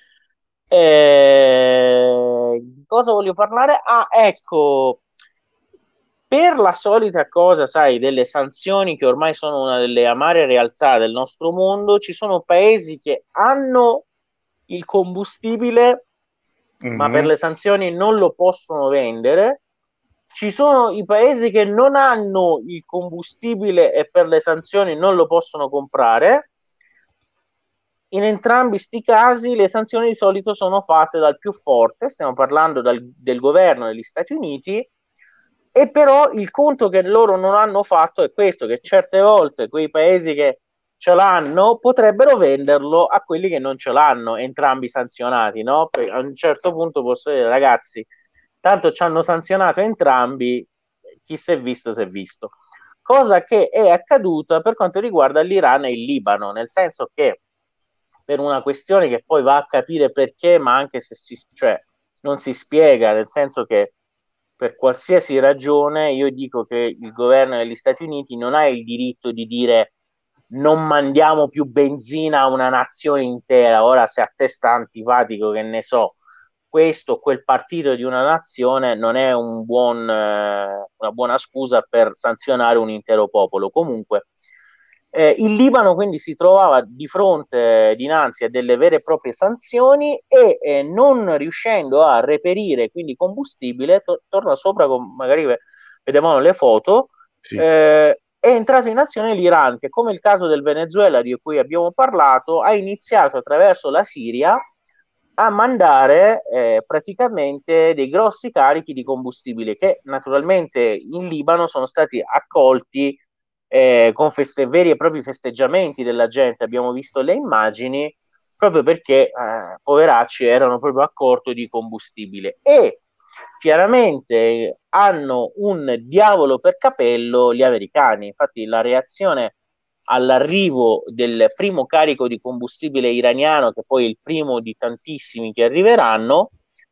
eh, di cosa voglio parlare? Ah, ecco, per la solita cosa, sai, delle sanzioni che ormai sono una delle amare realtà del nostro mondo, ci sono paesi che hanno il combustibile, Mm-hmm. ma per le sanzioni non lo possono vendere. Ci sono i paesi che non hanno il combustibile e per le sanzioni non lo possono comprare. In entrambi sti casi le sanzioni di solito sono fatte dal più forte, stiamo parlando dal, del governo degli Stati Uniti, e però il conto che loro non hanno fatto è questo, che certe volte quei paesi che ce l'hanno potrebbero venderlo a quelli che non ce l'hanno, entrambi sanzionati, no? Perché a un certo punto posso dire, ragazzi, tanto ci hanno sanzionato entrambi, chi si è visto si è visto. Cosa che è accaduta per quanto riguarda l'Iran e il Libano, nel senso che per una questione che poi va a capire perché, ma anche se si, cioè, non si spiega, nel senso che per qualsiasi ragione io dico che il governo degli Stati Uniti non ha il diritto di dire non mandiamo più benzina a una nazione intera. Ora, se a te sta antipatico, che ne so, questo o quel partito di una nazione, non è un buon, eh, una buona scusa per sanzionare un intero popolo. Comunque, eh, il Libano quindi si trovava di fronte, dinanzi a delle vere e proprie sanzioni e eh, non riuscendo a reperire quindi combustibile, to- torna sopra, con, magari vedevamo le foto, Sì. eh, è entrato in azione l'Iran, che come il caso del Venezuela di cui abbiamo parlato, ha iniziato attraverso la Siria a mandare eh, praticamente dei grossi carichi di combustibile che naturalmente in Libano sono stati accolti eh, con feste- veri e propri festeggiamenti della gente. Abbiamo visto le immagini proprio perché eh, poveracci erano proprio a corto di combustibile e chiaramente hanno un diavolo per capello gli americani. Infatti la reazione all'arrivo del primo carico di combustibile iraniano, che poi è il primo di tantissimi che arriveranno,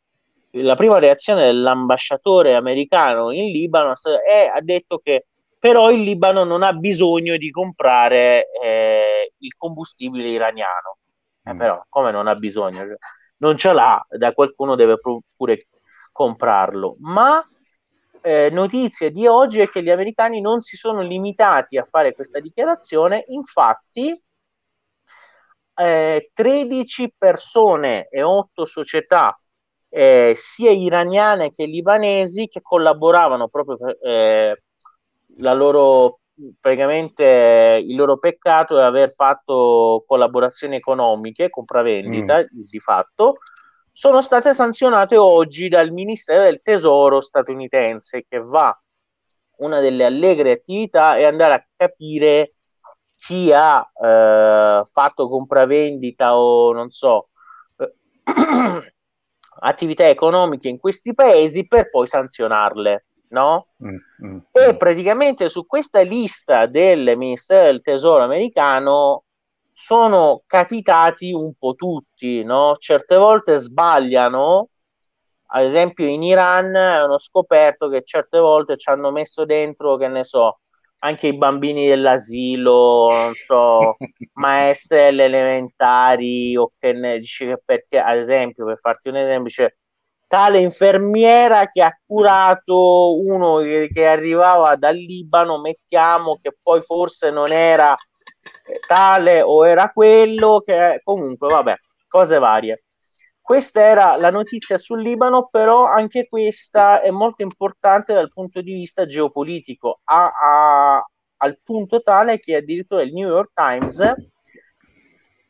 la prima reazione dell'ambasciatore americano in Libano è, ha detto che però il Libano non ha bisogno di comprare eh, il combustibile iraniano. Eh, Mm. però come non ha bisogno? Non ce l'ha, da qualcuno deve pure comprarlo. Ma eh, notizie di oggi è che gli americani non si sono limitati a fare questa dichiarazione, infatti eh, tredici persone e otto società eh, sia iraniane che libanesi che collaboravano proprio per eh, la loro praticamente il loro peccato è aver fatto collaborazioni economiche, compravendita mm. di fatto, sono state sanzionate oggi dal Ministero del Tesoro statunitense, che va, una delle allegre attività è andare a capire chi ha eh, fatto compravendita o non so eh, attività economiche in questi paesi per poi sanzionarle, no? Mm, mm, e mm. praticamente su questa lista del Ministero del Tesoro americano sono capitati un po' tutti, no? Certe volte sbagliano, ad esempio in Iran hanno scoperto che certe volte ci hanno messo dentro, che ne so, anche i bambini dell'asilo, non so, maestre delle elementari, o che ne dici che perché, ad esempio, per farti un esempio, cioè, tale infermiera che ha curato uno che, che arrivava dal Libano, mettiamo che poi forse non era tale o era quello, che comunque vabbè, cose varie. Questa era la notizia sul Libano, però anche questa è molto importante dal punto di vista geopolitico, a, a, al punto tale che addirittura il New York Times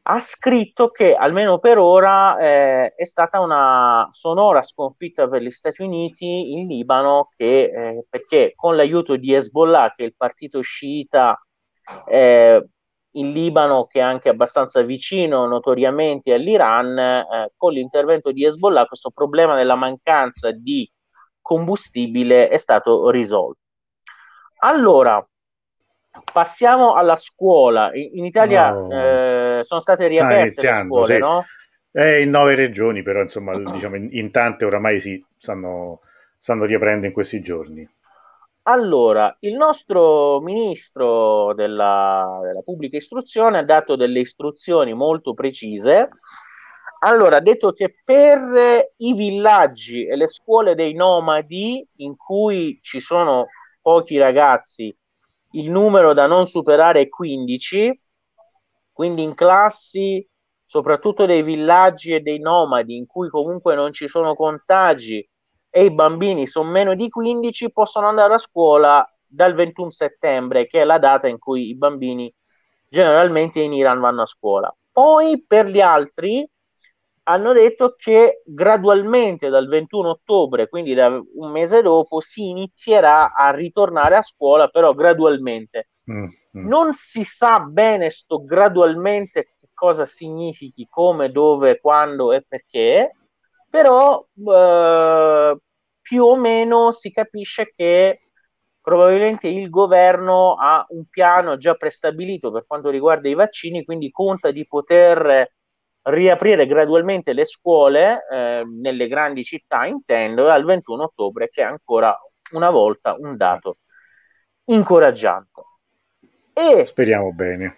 ha scritto che almeno per ora eh, è stata una sonora sconfitta per gli Stati Uniti in Libano, che, eh, perché con l'aiuto di Hezbollah, che è il partito sciita eh, in Libano, che è anche abbastanza vicino notoriamente all'Iran, eh, con l'intervento di Hezbollah questo problema della mancanza di combustibile è stato risolto. Allora, passiamo alla scuola. In, in Italia Oh, eh, sono state stanno riaperte le iniziando, scuole, sì. no? È in nove regioni, però insomma, diciamo, in, in tante oramai si stanno, stanno riaprendo in questi giorni. Allora, il nostro ministro della, della pubblica istruzione ha dato delle istruzioni molto precise. Allora, ha detto che per i villaggi e le scuole dei nomadi, in cui ci sono pochi ragazzi, il numero da non superare è quindici, quindi in classi, soprattutto dei villaggi e dei nomadi, in cui comunque non ci sono contagi e i bambini sono meno di quindici, possono andare a scuola dal ventuno settembre, che è la data in cui i bambini generalmente in Iran vanno a scuola. Poi per gli altri hanno detto che gradualmente dal ventuno ottobre, quindi da un mese dopo, si inizierà a ritornare a scuola, però gradualmente. Mm, mm. Non si sa bene sto gradualmente che cosa significhi, come, dove, quando e perché, però eh, più o meno si capisce che probabilmente il governo ha un piano già prestabilito per quanto riguarda i vaccini, quindi conta di poter riaprire gradualmente le scuole eh, nelle grandi città, intendo, al ventuno ottobre, che è ancora una volta un dato incoraggiante. E speriamo bene.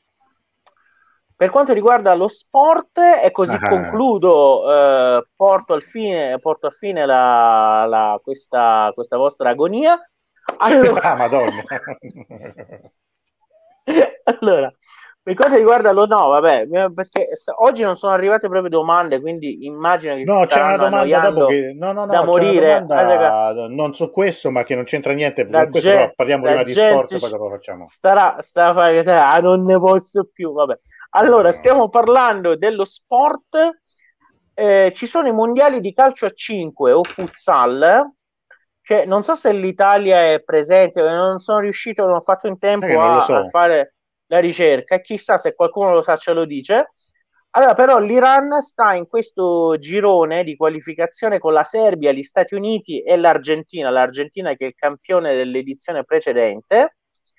Per quanto riguarda lo sport, e così ah. concludo, eh, porto, al fine, porto a fine la, la, questa, questa vostra agonia. Allora, ah, Madonna. Allora, per quanto riguarda lo no, vabbè, perché oggi non sono arrivate proprio domande, quindi immagino che no, si c'è una domanda dopo che no, no, no, da morire. C'è una domanda non su questo, ma che non c'entra niente con questo, gente, però parliamo prima di sport, poi dopo facciamo. Starà, starà ah, non ne posso più, vabbè. Allora, no. Stiamo parlando dello sport. Eh, ci sono i mondiali di calcio a cinque o futsal, che non so se l'Italia è presente, non sono riuscito, non ho fatto in tempo a, so. a fare la ricerca, chissà se qualcuno lo sa ce lo dice. Allora, però l'Iran sta in questo girone di qualificazione con la Serbia, gli Stati Uniti e l'Argentina, l'Argentina che è il campione dell'edizione precedente,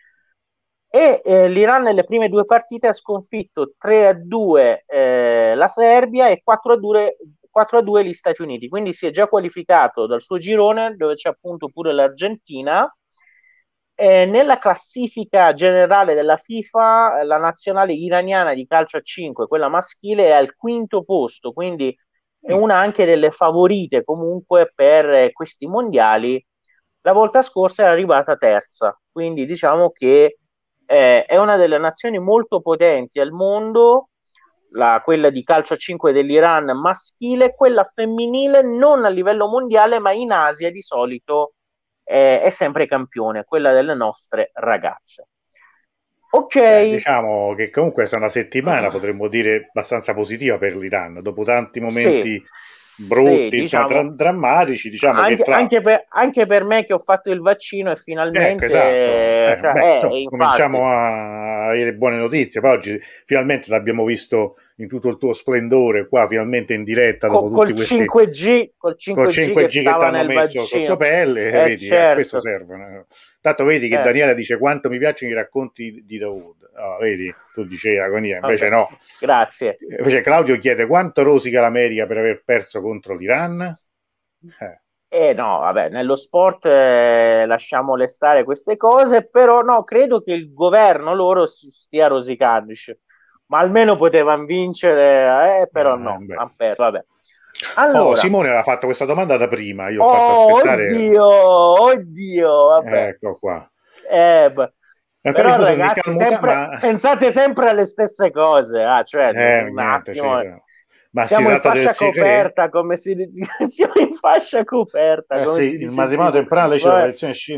e eh, l'Iran nelle prime due partite ha sconfitto tre a due eh, la Serbia e quattro a due gli Stati Uniti, quindi si è già qualificato dal suo girone, dove c'è appunto pure l'Argentina. Eh, nella classifica generale della FIFA, la nazionale iraniana di calcio a cinque, quella maschile, è al quinto posto, quindi è una anche delle favorite comunque per questi mondiali. La volta scorsa era arrivata terza, quindi diciamo che eh, è una delle nazioni molto potenti al mondo, la, quella di calcio a cinque dell'Iran maschile, quella femminile non a livello mondiale, ma in Asia di solito eh, è sempre campione, quella delle nostre ragazze. Ok. Eh, diciamo che comunque è una settimana, potremmo dire, abbastanza positiva per l'Iran, dopo tanti momenti sì, brutti, sì, diciamo, diciamo, tra- drammatici, diciamo anche, che tra... anche, per, anche per me che ho fatto il vaccino e finalmente ecco, esatto. eh, cioè, beh, eh, insomma, infatti... cominciamo a avere buone notizie. Poi oggi finalmente l'abbiamo visto in tutto il tuo splendore qua, finalmente in diretta dopo Co- tutti questi cinque G, col cinque G, col cinque G che, che ti hanno messo vaccino. sotto pelle, eh, vedi, certo. eh, questo serve. Tanto vedi che eh. Daniela dice quanto mi piacciono i racconti di Dawood. Oh, vedi, tu dicevi agonia, invece okay. no. Grazie. Invece Claudio chiede quanto rosica l'America per aver perso contro l'Iran? Eh. Eh no, vabbè, nello sport eh, lasciamole stare queste cose, però no, credo che il governo loro si stia rosicando, ma almeno potevano vincere, eh, però eh, no, hanno perso, vabbè. Allora, oh, Simone aveva fatto questa domanda da prima, io ho oh, fatto aspettare. Oddio, oddio, vabbè. Ecco qua. Eh, però ragazzi, ragazzi, sempre, ma... pensate sempre alle stesse cose, ah, cioè eh, un niente, attimo... Sì, ma siamo si in fascia coperta, come si siamo in fascia coperta. Eh come sì, si il dice matrimonio temprano lei c'è la lezione scina.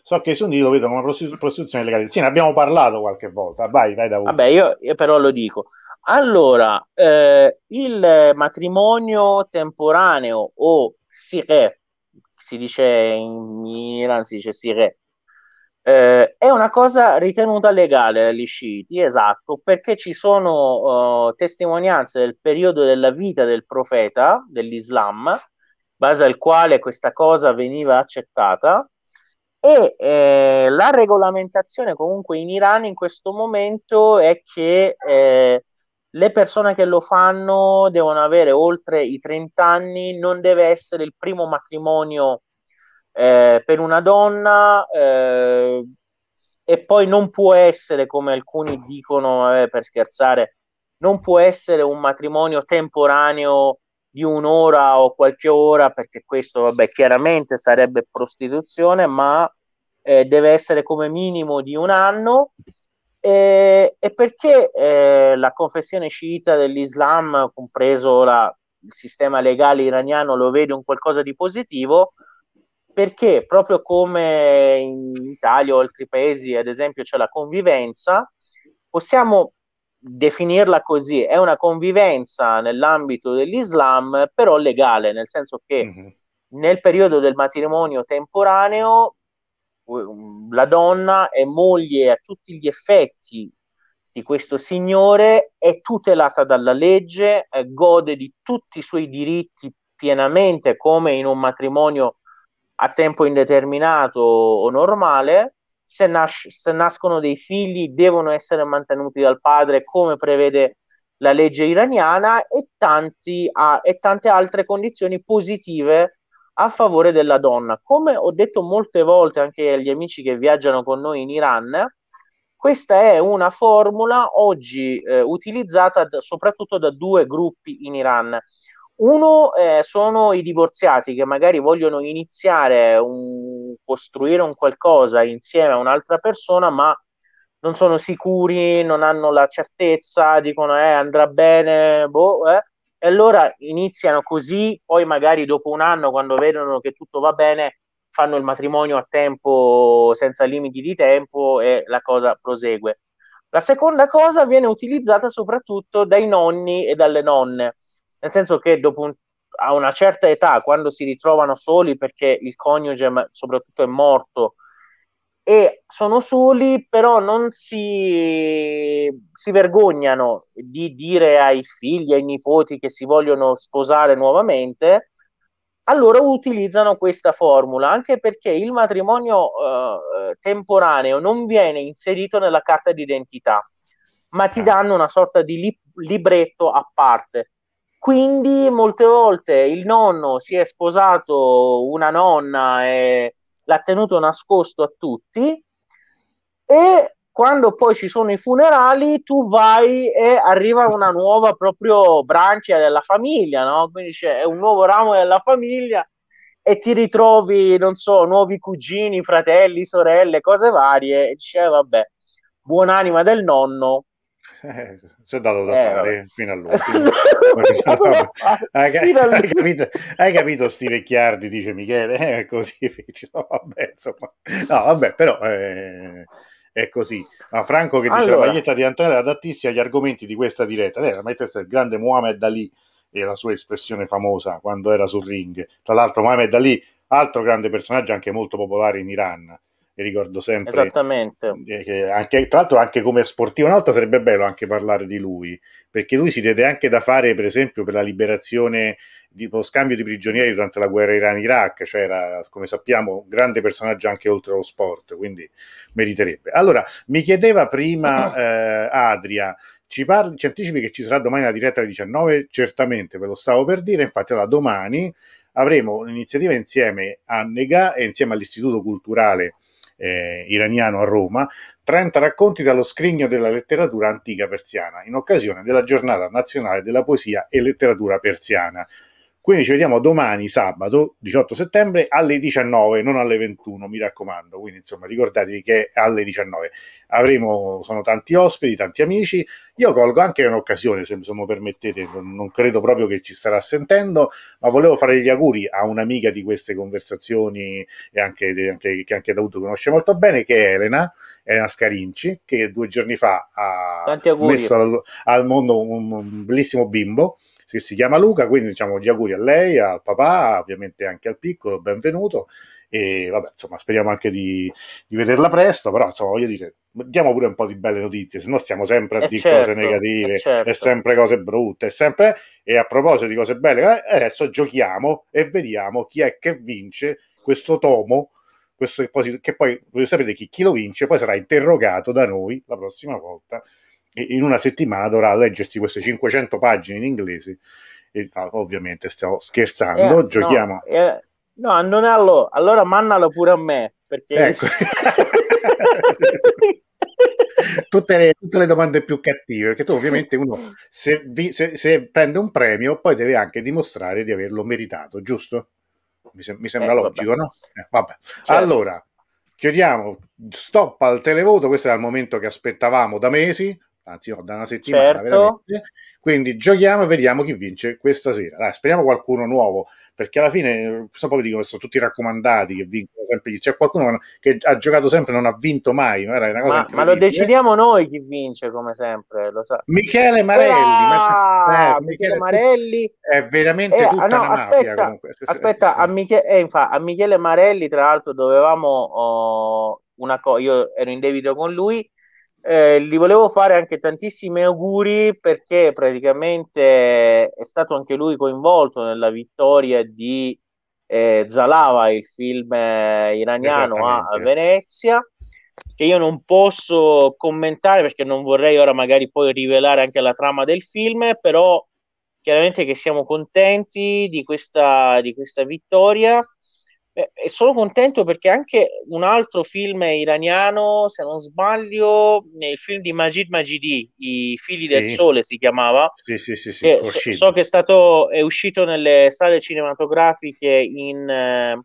so che i sunniti lo vedono come prostitu- prostituzione legale. Sì, ne abbiamo parlato qualche volta. Vai, vai da voi. Vabbè, io, io però lo dico. Allora, eh, il matrimonio temporaneo o sirè, si dice in, in Iran si dice sirè, eh, è una cosa ritenuta legale dagli sciiti, esatto, perché ci sono eh, testimonianze del periodo della vita del profeta dell'Islam, in base al quale questa cosa veniva accettata. E eh, la regolamentazione comunque in Iran in questo momento è che eh, le persone che lo fanno devono avere oltre i trenta anni, non deve essere il primo matrimonio eh, per una donna, eh, e poi non può essere, come alcuni dicono eh, per scherzare, non può essere un matrimonio temporaneo di un'ora o qualche ora, perché questo, vabbè, chiaramente sarebbe prostituzione, ma eh, deve essere come minimo di un anno. Eh, e perché eh, la confessione sciita dell'Islam, compreso la, il sistema legale iraniano, lo vede un qualcosa di positivo? Perché proprio come in Italia o altri paesi, ad esempio, c'è la convivenza, possiamo definirla così, è una convivenza nell'ambito dell'Islam, però legale, nel senso che Mhm. nel periodo del matrimonio temporaneo la donna è moglie a tutti gli effetti di questo signore, è tutelata dalla legge, eh, gode di tutti i suoi diritti pienamente come in un matrimonio a tempo indeterminato o normale. Se, nas- se nascono dei figli devono essere mantenuti dal padre come prevede la legge iraniana, e, tanti, ah, e tante altre condizioni positive a favore della donna. Come ho detto molte volte anche agli amici che viaggiano con noi in Iran, questa è una formula oggi eh, utilizzata da, soprattutto da due gruppi in Iran. Uno eh, sono i divorziati che magari vogliono iniziare un, costruire un qualcosa insieme a un'altra persona, ma non sono sicuri, non hanno la certezza, dicono eh, andrà bene, boh, eh. E allora iniziano così, poi magari dopo un anno, quando vedono che tutto va bene, fanno il matrimonio a tempo, senza limiti di tempo, e la cosa prosegue. La seconda cosa viene utilizzata soprattutto dai nonni e dalle nonne, nel senso che dopo un, a una certa età, quando si ritrovano soli perché il coniuge soprattutto è morto e sono soli, però non si, si vergognano di dire ai figli, ai nipoti che si vogliono sposare nuovamente, allora utilizzano questa formula, anche perché il matrimonio eh, temporaneo non viene inserito nella carta d'identità, ma ti Ah. danno una sorta di li- libretto a parte. Quindi molte volte il nonno si è sposato una nonna e l'ha tenuto nascosto a tutti, e quando poi ci sono i funerali tu vai e arriva una nuova proprio branchia della famiglia, no? Quindi c'è un nuovo ramo della famiglia e ti ritrovi, non so, nuovi cugini, fratelli, sorelle, cose varie, e dice, eh, vabbè, buonanima del nonno. Eh, si è dato da Eh, vabbè. fare fino all'ultimo. Vabbè. Hai, Fino hai all'ultimo. capito, hai capito sti vecchiardi, dice Michele, eh, è così, no, vabbè, insomma. No, vabbè, però eh, è così. Ma Franco che dice la Allora, maglietta di Antonella adattissima agli argomenti di questa diretta. Lei, la maglietta del grande Muhammad Ali, e la sua espressione famosa quando era sul ring. Tra l'altro Muhammad Ali, altro grande personaggio anche molto popolare in Iran. E ricordo sempre esattamente. che anche, tra l'altro anche come sportivo, una volta sarebbe bello anche parlare di lui, perché lui si diede anche da fare per esempio per la liberazione di lo scambio di prigionieri durante la guerra Iran-Iraq, cioè era, come sappiamo, un grande personaggio anche oltre lo sport, quindi meriterebbe. Allora, mi chiedeva prima eh, Adria, ci, parli, ci anticipi che ci sarà domani la diretta alle diciannove? Certamente, ve lo stavo per dire, infatti allora domani avremo un'iniziativa insieme a Nega e insieme all'Istituto Culturale Eh, iraniano a Roma, trenta racconti dallo scrigno della letteratura antica persiana in occasione della giornata nazionale della poesia e letteratura persiana. Quindi ci vediamo domani, sabato diciotto settembre, alle diciannove, non alle ventuno, mi raccomando. Quindi insomma ricordatevi che è alle diciannove. Avremo, sono tanti ospiti, tanti amici. Io colgo anche un'occasione, se mi permettete, non credo proprio che ci starà sentendo, ma volevo fare gli auguri a un'amica di queste conversazioni e anche, anche, che anche Dauto conosce molto bene, che è Elena, Elena Scarinci, che due giorni fa ha Tanti auguri. messo al, al mondo un, un bellissimo bimbo che si chiama Luca, quindi diciamo gli auguri a lei, al papà, ovviamente anche al piccolo, benvenuto, e vabbè, insomma, speriamo anche di, di vederla presto, però insomma, voglio dire, diamo pure un po' di belle notizie, se no stiamo sempre a Eh dire certo, cose negative, eh certo. e sempre cose brutte, e sempre, e a proposito di cose belle, eh, adesso giochiamo e vediamo chi è che vince questo tomo, questo che poi, che poi voi sapete chi, chi lo vince, poi sarà interrogato da noi la prossima volta, e in una settimana dovrà leggersi queste cinquecento pagine in inglese, e no, ovviamente stiamo scherzando, Eh, giochiamo. No, eh, no, non è allo- allora mandalo pure a me, perché... Ecco. tutte, le, tutte le domande più cattive, perché tu ovviamente uno se, vi, se, se prende un premio poi deve anche dimostrare di averlo meritato, giusto? Mi, sem- mi sembra Eh, logico, vabbè. no? Eh, vabbè. Certo. Allora, chiudiamo, stop al televoto, questo era il momento che aspettavamo da mesi, anzi no, da una settimana, Certo. veramente. Quindi giochiamo e vediamo chi vince questa sera. Dai, speriamo qualcuno nuovo, perché alla fine so proprio dicono che sono tutti raccomandati, che vincono sempre. C'è qualcuno che ha giocato sempre e non ha vinto mai, era una cosa Ma, ma lo incredibile. decidiamo noi chi vince, come sempre, lo sa. Michele Marelli, Ah, eh, Michele Michele, Marelli. è veramente Eh, ah, tutta no, una mafia aspetta, comunque. aspetta, a, Miche- eh, infa- a Michele Marelli, tra l'altro, dovevamo oh, una cosa, io ero in debito con lui, eh, gli volevo fare anche tantissimi auguri perché praticamente è stato anche lui coinvolto nella vittoria di eh, Zalava, il film eh, iraniano a, a Esattamente. Venezia, che io non posso commentare perché non vorrei ora magari poi rivelare anche la trama del film, però chiaramente che siamo contenti di questa, di questa vittoria. Eh, e sono contento perché anche un altro film iraniano, se non sbaglio, il film di Majid Majidi, I figli del Sì, sole si chiamava, sì, sì, sì, sì, che so, Khorshid. so che è stato è uscito nelle sale cinematografiche in eh,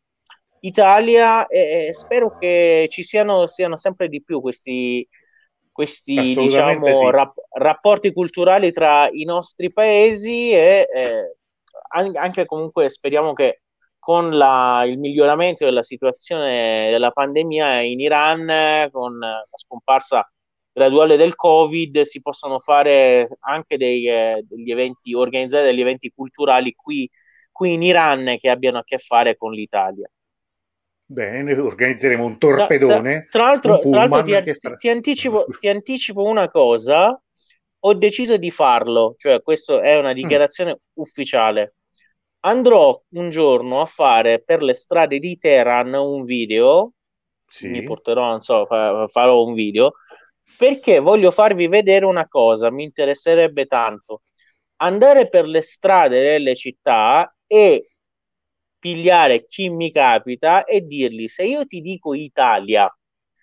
Italia e, e spero che ci siano, siano sempre di più questi, questi Assolutamente diciamo, sì. rap- rapporti culturali tra i nostri paesi e eh, an- anche comunque speriamo che con la- il miglioramento della situazione della pandemia in Iran, con la scomparsa graduale del Covid, si possano fare anche dei, eh, degli eventi, organizzare degli eventi culturali qui, qui in Iran che abbiano a che fare con l'Italia. Bene, noi organizzeremo un Tra, tra- torpedone, tra un l'altro, tra l'altro ti, pullman che ti- farà... ti anticipo, ti anticipo una cosa, ho deciso di farlo, cioè questa è una Mm, dichiarazione ufficiale. Andrò un giorno a fare per le strade di Teheran un video, mi sì, porterò, non so, fa- farò un video, perché voglio farvi vedere una cosa, mi interesserebbe tanto. Andare per le strade delle città e pigliare chi mi capita e dirgli se io ti dico Italia,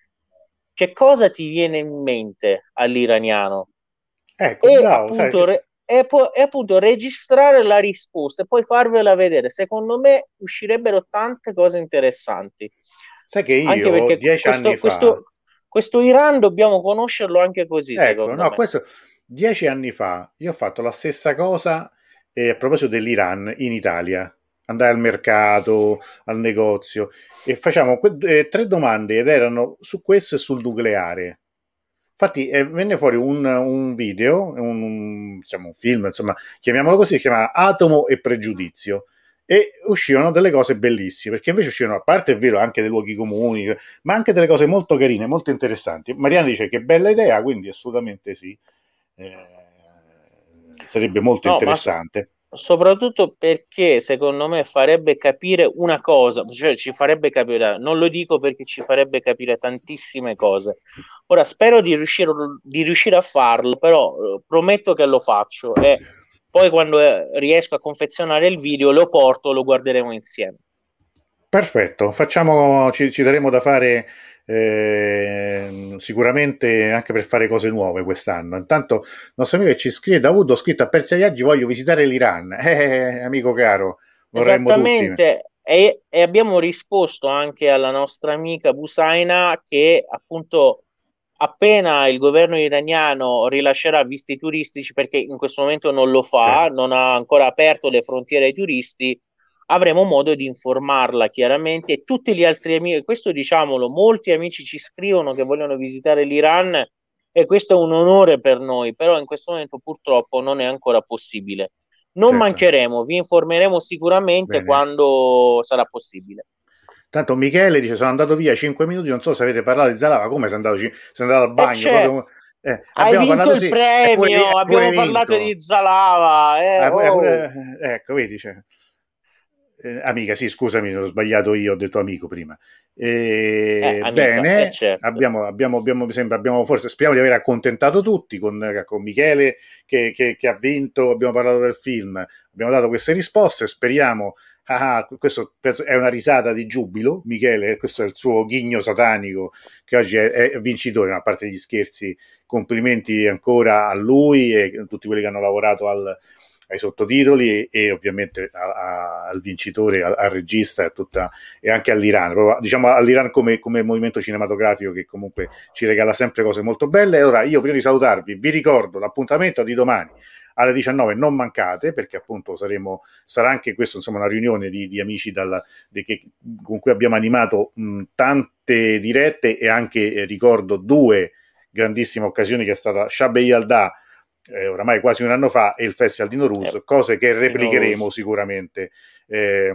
che cosa ti viene in mente all'iraniano? ecco, E bravo, sai, appunto, re- e, po- e appunto registrare la risposta e poi farvela vedere. Secondo me uscirebbero tante cose interessanti. sai che Anche io perché dieci anni questo, fa, questo, questo Iran dobbiamo conoscerlo anche così, ecco, secondo no, me. questo, dieci anni fa, io ho fatto la stessa cosa eh, a proposito dell'Iran in Italia. Andai al mercato, al negozio, e facciamo que- eh, tre domande ed erano su questo e sul nucleare. Infatti eh, venne fuori un, un video, un, diciamo, un film, insomma, chiamiamolo così, si chiama Atomo e Pregiudizio. E uscirono delle cose bellissime, perché invece uscirono, a parte è vero, anche dei luoghi comuni, ma anche delle cose molto carine, molto interessanti. Mariana dice che bella idea, quindi assolutamente sì. Eh, sarebbe molto No, ma so- interessante. soprattutto perché secondo me farebbe capire una cosa, cioè ci farebbe capire, non lo dico perché ci farebbe capire tantissime cose. Ora spero di riuscire, di riuscire a farlo, però eh, prometto che lo faccio e poi quando eh, riesco a confezionare il video lo porto, lo guarderemo insieme. Perfetto, facciamo, ci, ci daremo da fare eh, sicuramente anche per fare cose nuove quest'anno. Intanto, il nostro amico che ci scrive, Davuto, ho scritto a Persia Viaggi, voglio visitare l'Iran. Eh, amico caro, vorremmo tutti. Esattamente, e, e abbiamo risposto anche alla nostra amica Busaina che appunto appena il governo iraniano rilascerà visti turistici, perché in questo momento non lo fa, Certo. non ha ancora aperto le frontiere ai turisti, avremo modo di informarla chiaramente e tutti gli altri amici, questo diciamolo, molti amici ci scrivono che vogliono visitare l'Iran e questo è un onore per noi, però in questo momento purtroppo non è ancora possibile. Non Certo. mancheremo, vi informeremo sicuramente Bene. quando sarà possibile. Tanto Michele dice sono andato via cinque minuti, non so se avete parlato di Zalava, come sei andato, sei andato al E bagno? c'è, Proprio, eh, hai abbiamo vinto parlato il sì, è pure, premio, è pure abbiamo parlato vinto. di Zalava, eh, Ah, pure- è oh. pure- ecco, vedi, cioè, eh, amica, sì, scusami, ho sbagliato io, ho detto amico prima. Eh, Eh, amica, eh bene, certo. abbiamo, abbiamo, abbiamo, mi sembra, abbiamo forse, speriamo di aver accontentato tutti con, con Michele che, che, che ha vinto, abbiamo parlato del film, abbiamo dato queste risposte, speriamo. Ah, questo penso è una risata di giubilo, Michele, questo è il suo ghigno satanico che oggi è, è vincitore, ma a parte gli scherzi, complimenti ancora a lui e a tutti quelli che hanno lavorato al, ai sottotitoli e, e ovviamente a, a, al vincitore, al, al regista e, tutta, e anche all'Iran, proprio, diciamo all'Iran come, come movimento cinematografico che comunque ci regala sempre cose molto belle. E ora io prima di salutarvi vi ricordo l'appuntamento di domani alle diciannove, non mancate perché appunto saremo, sarà anche questo insomma una riunione di, di amici dal, di, che, con cui abbiamo animato mh, tante dirette e anche eh, ricordo due grandissime occasioni che è stata Shabbe Yalda eh, oramai quasi un anno fa e il Festival di Noruz, Eh, cose che di replicheremo Noruz. sicuramente eh,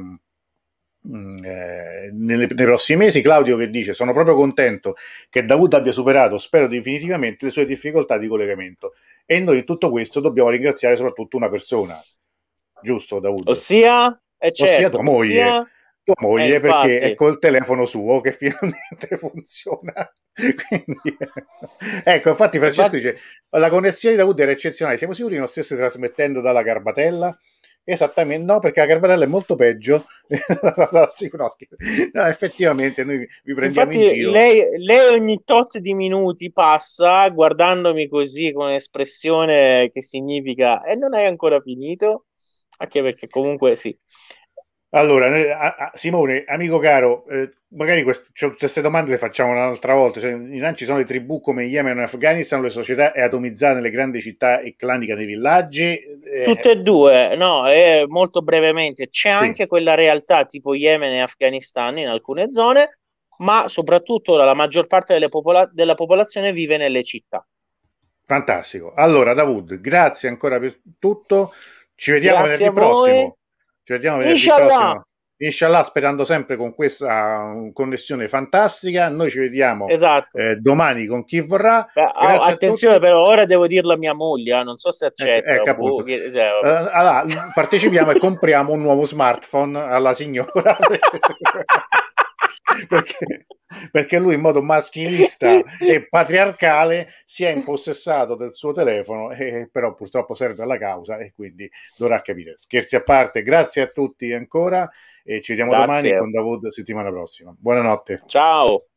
eh, nei, nei prossimi mesi. Claudio che dice sono proprio contento che Dawood abbia superato, spero definitivamente, le sue difficoltà di collegamento e noi in tutto questo dobbiamo ringraziare soprattutto una persona, giusto Dawood? Ossia, eh Ossia tua certo, moglie, ossia, tua eh, moglie perché è infatti, col telefono suo che finalmente funziona. Quindi, ecco, infatti Francesco infatti, dice la connessione di Dawood era eccezionale, siamo sicuri che non stesse trasmettendo dalla Garbatella? Esattamente, no, perché la Garbatella è molto peggio. No, effettivamente noi vi prendiamo in infatti giro. lei, lei ogni tot di minuti passa guardandomi così con espressione che significa e non hai ancora finito, anche perché comunque sì. Allora, eh, a- a- Simone, amico caro, eh, magari quest- cioè, queste domande le facciamo un'altra volta. Cioè, in Iran ci sono le tribù come in Yemen e Afghanistan, le società è atomizzata nelle grandi città e clanica nei villaggi. Tutte Eh, e due, no, e molto brevemente, c'è sì, anche quella realtà tipo Yemen e Afghanistan in alcune zone, ma soprattutto la maggior parte delle popola- della popolazione vive nelle città. fantastico. Allora, Davud, grazie ancora per tutto. Ci vediamo Grazie a venerdì voi. prossimo. Ci vediamo venerdì Inshallah, prossimo. Inshallah, sperando sempre con questa connessione fantastica. Noi ci vediamo esatto. eh, domani con chi vorrà. Beh, a- Grazie a attenzione, tutti. però, ora devo dirlo a mia moglie, eh, non so se Ecco, accetta. ecco, Boh, appunto. che- cioè, Eh, vabbè. allora, partecipiamo e compriamo un nuovo smartphone alla signora perché, perché lui in modo maschilista e patriarcale si è impossessato del suo telefono e però purtroppo serve alla causa e quindi dovrà capire. Scherzi a parte, grazie a tutti ancora e ci vediamo domani Grazie. con Davud settimana prossima. Buonanotte. Ciao.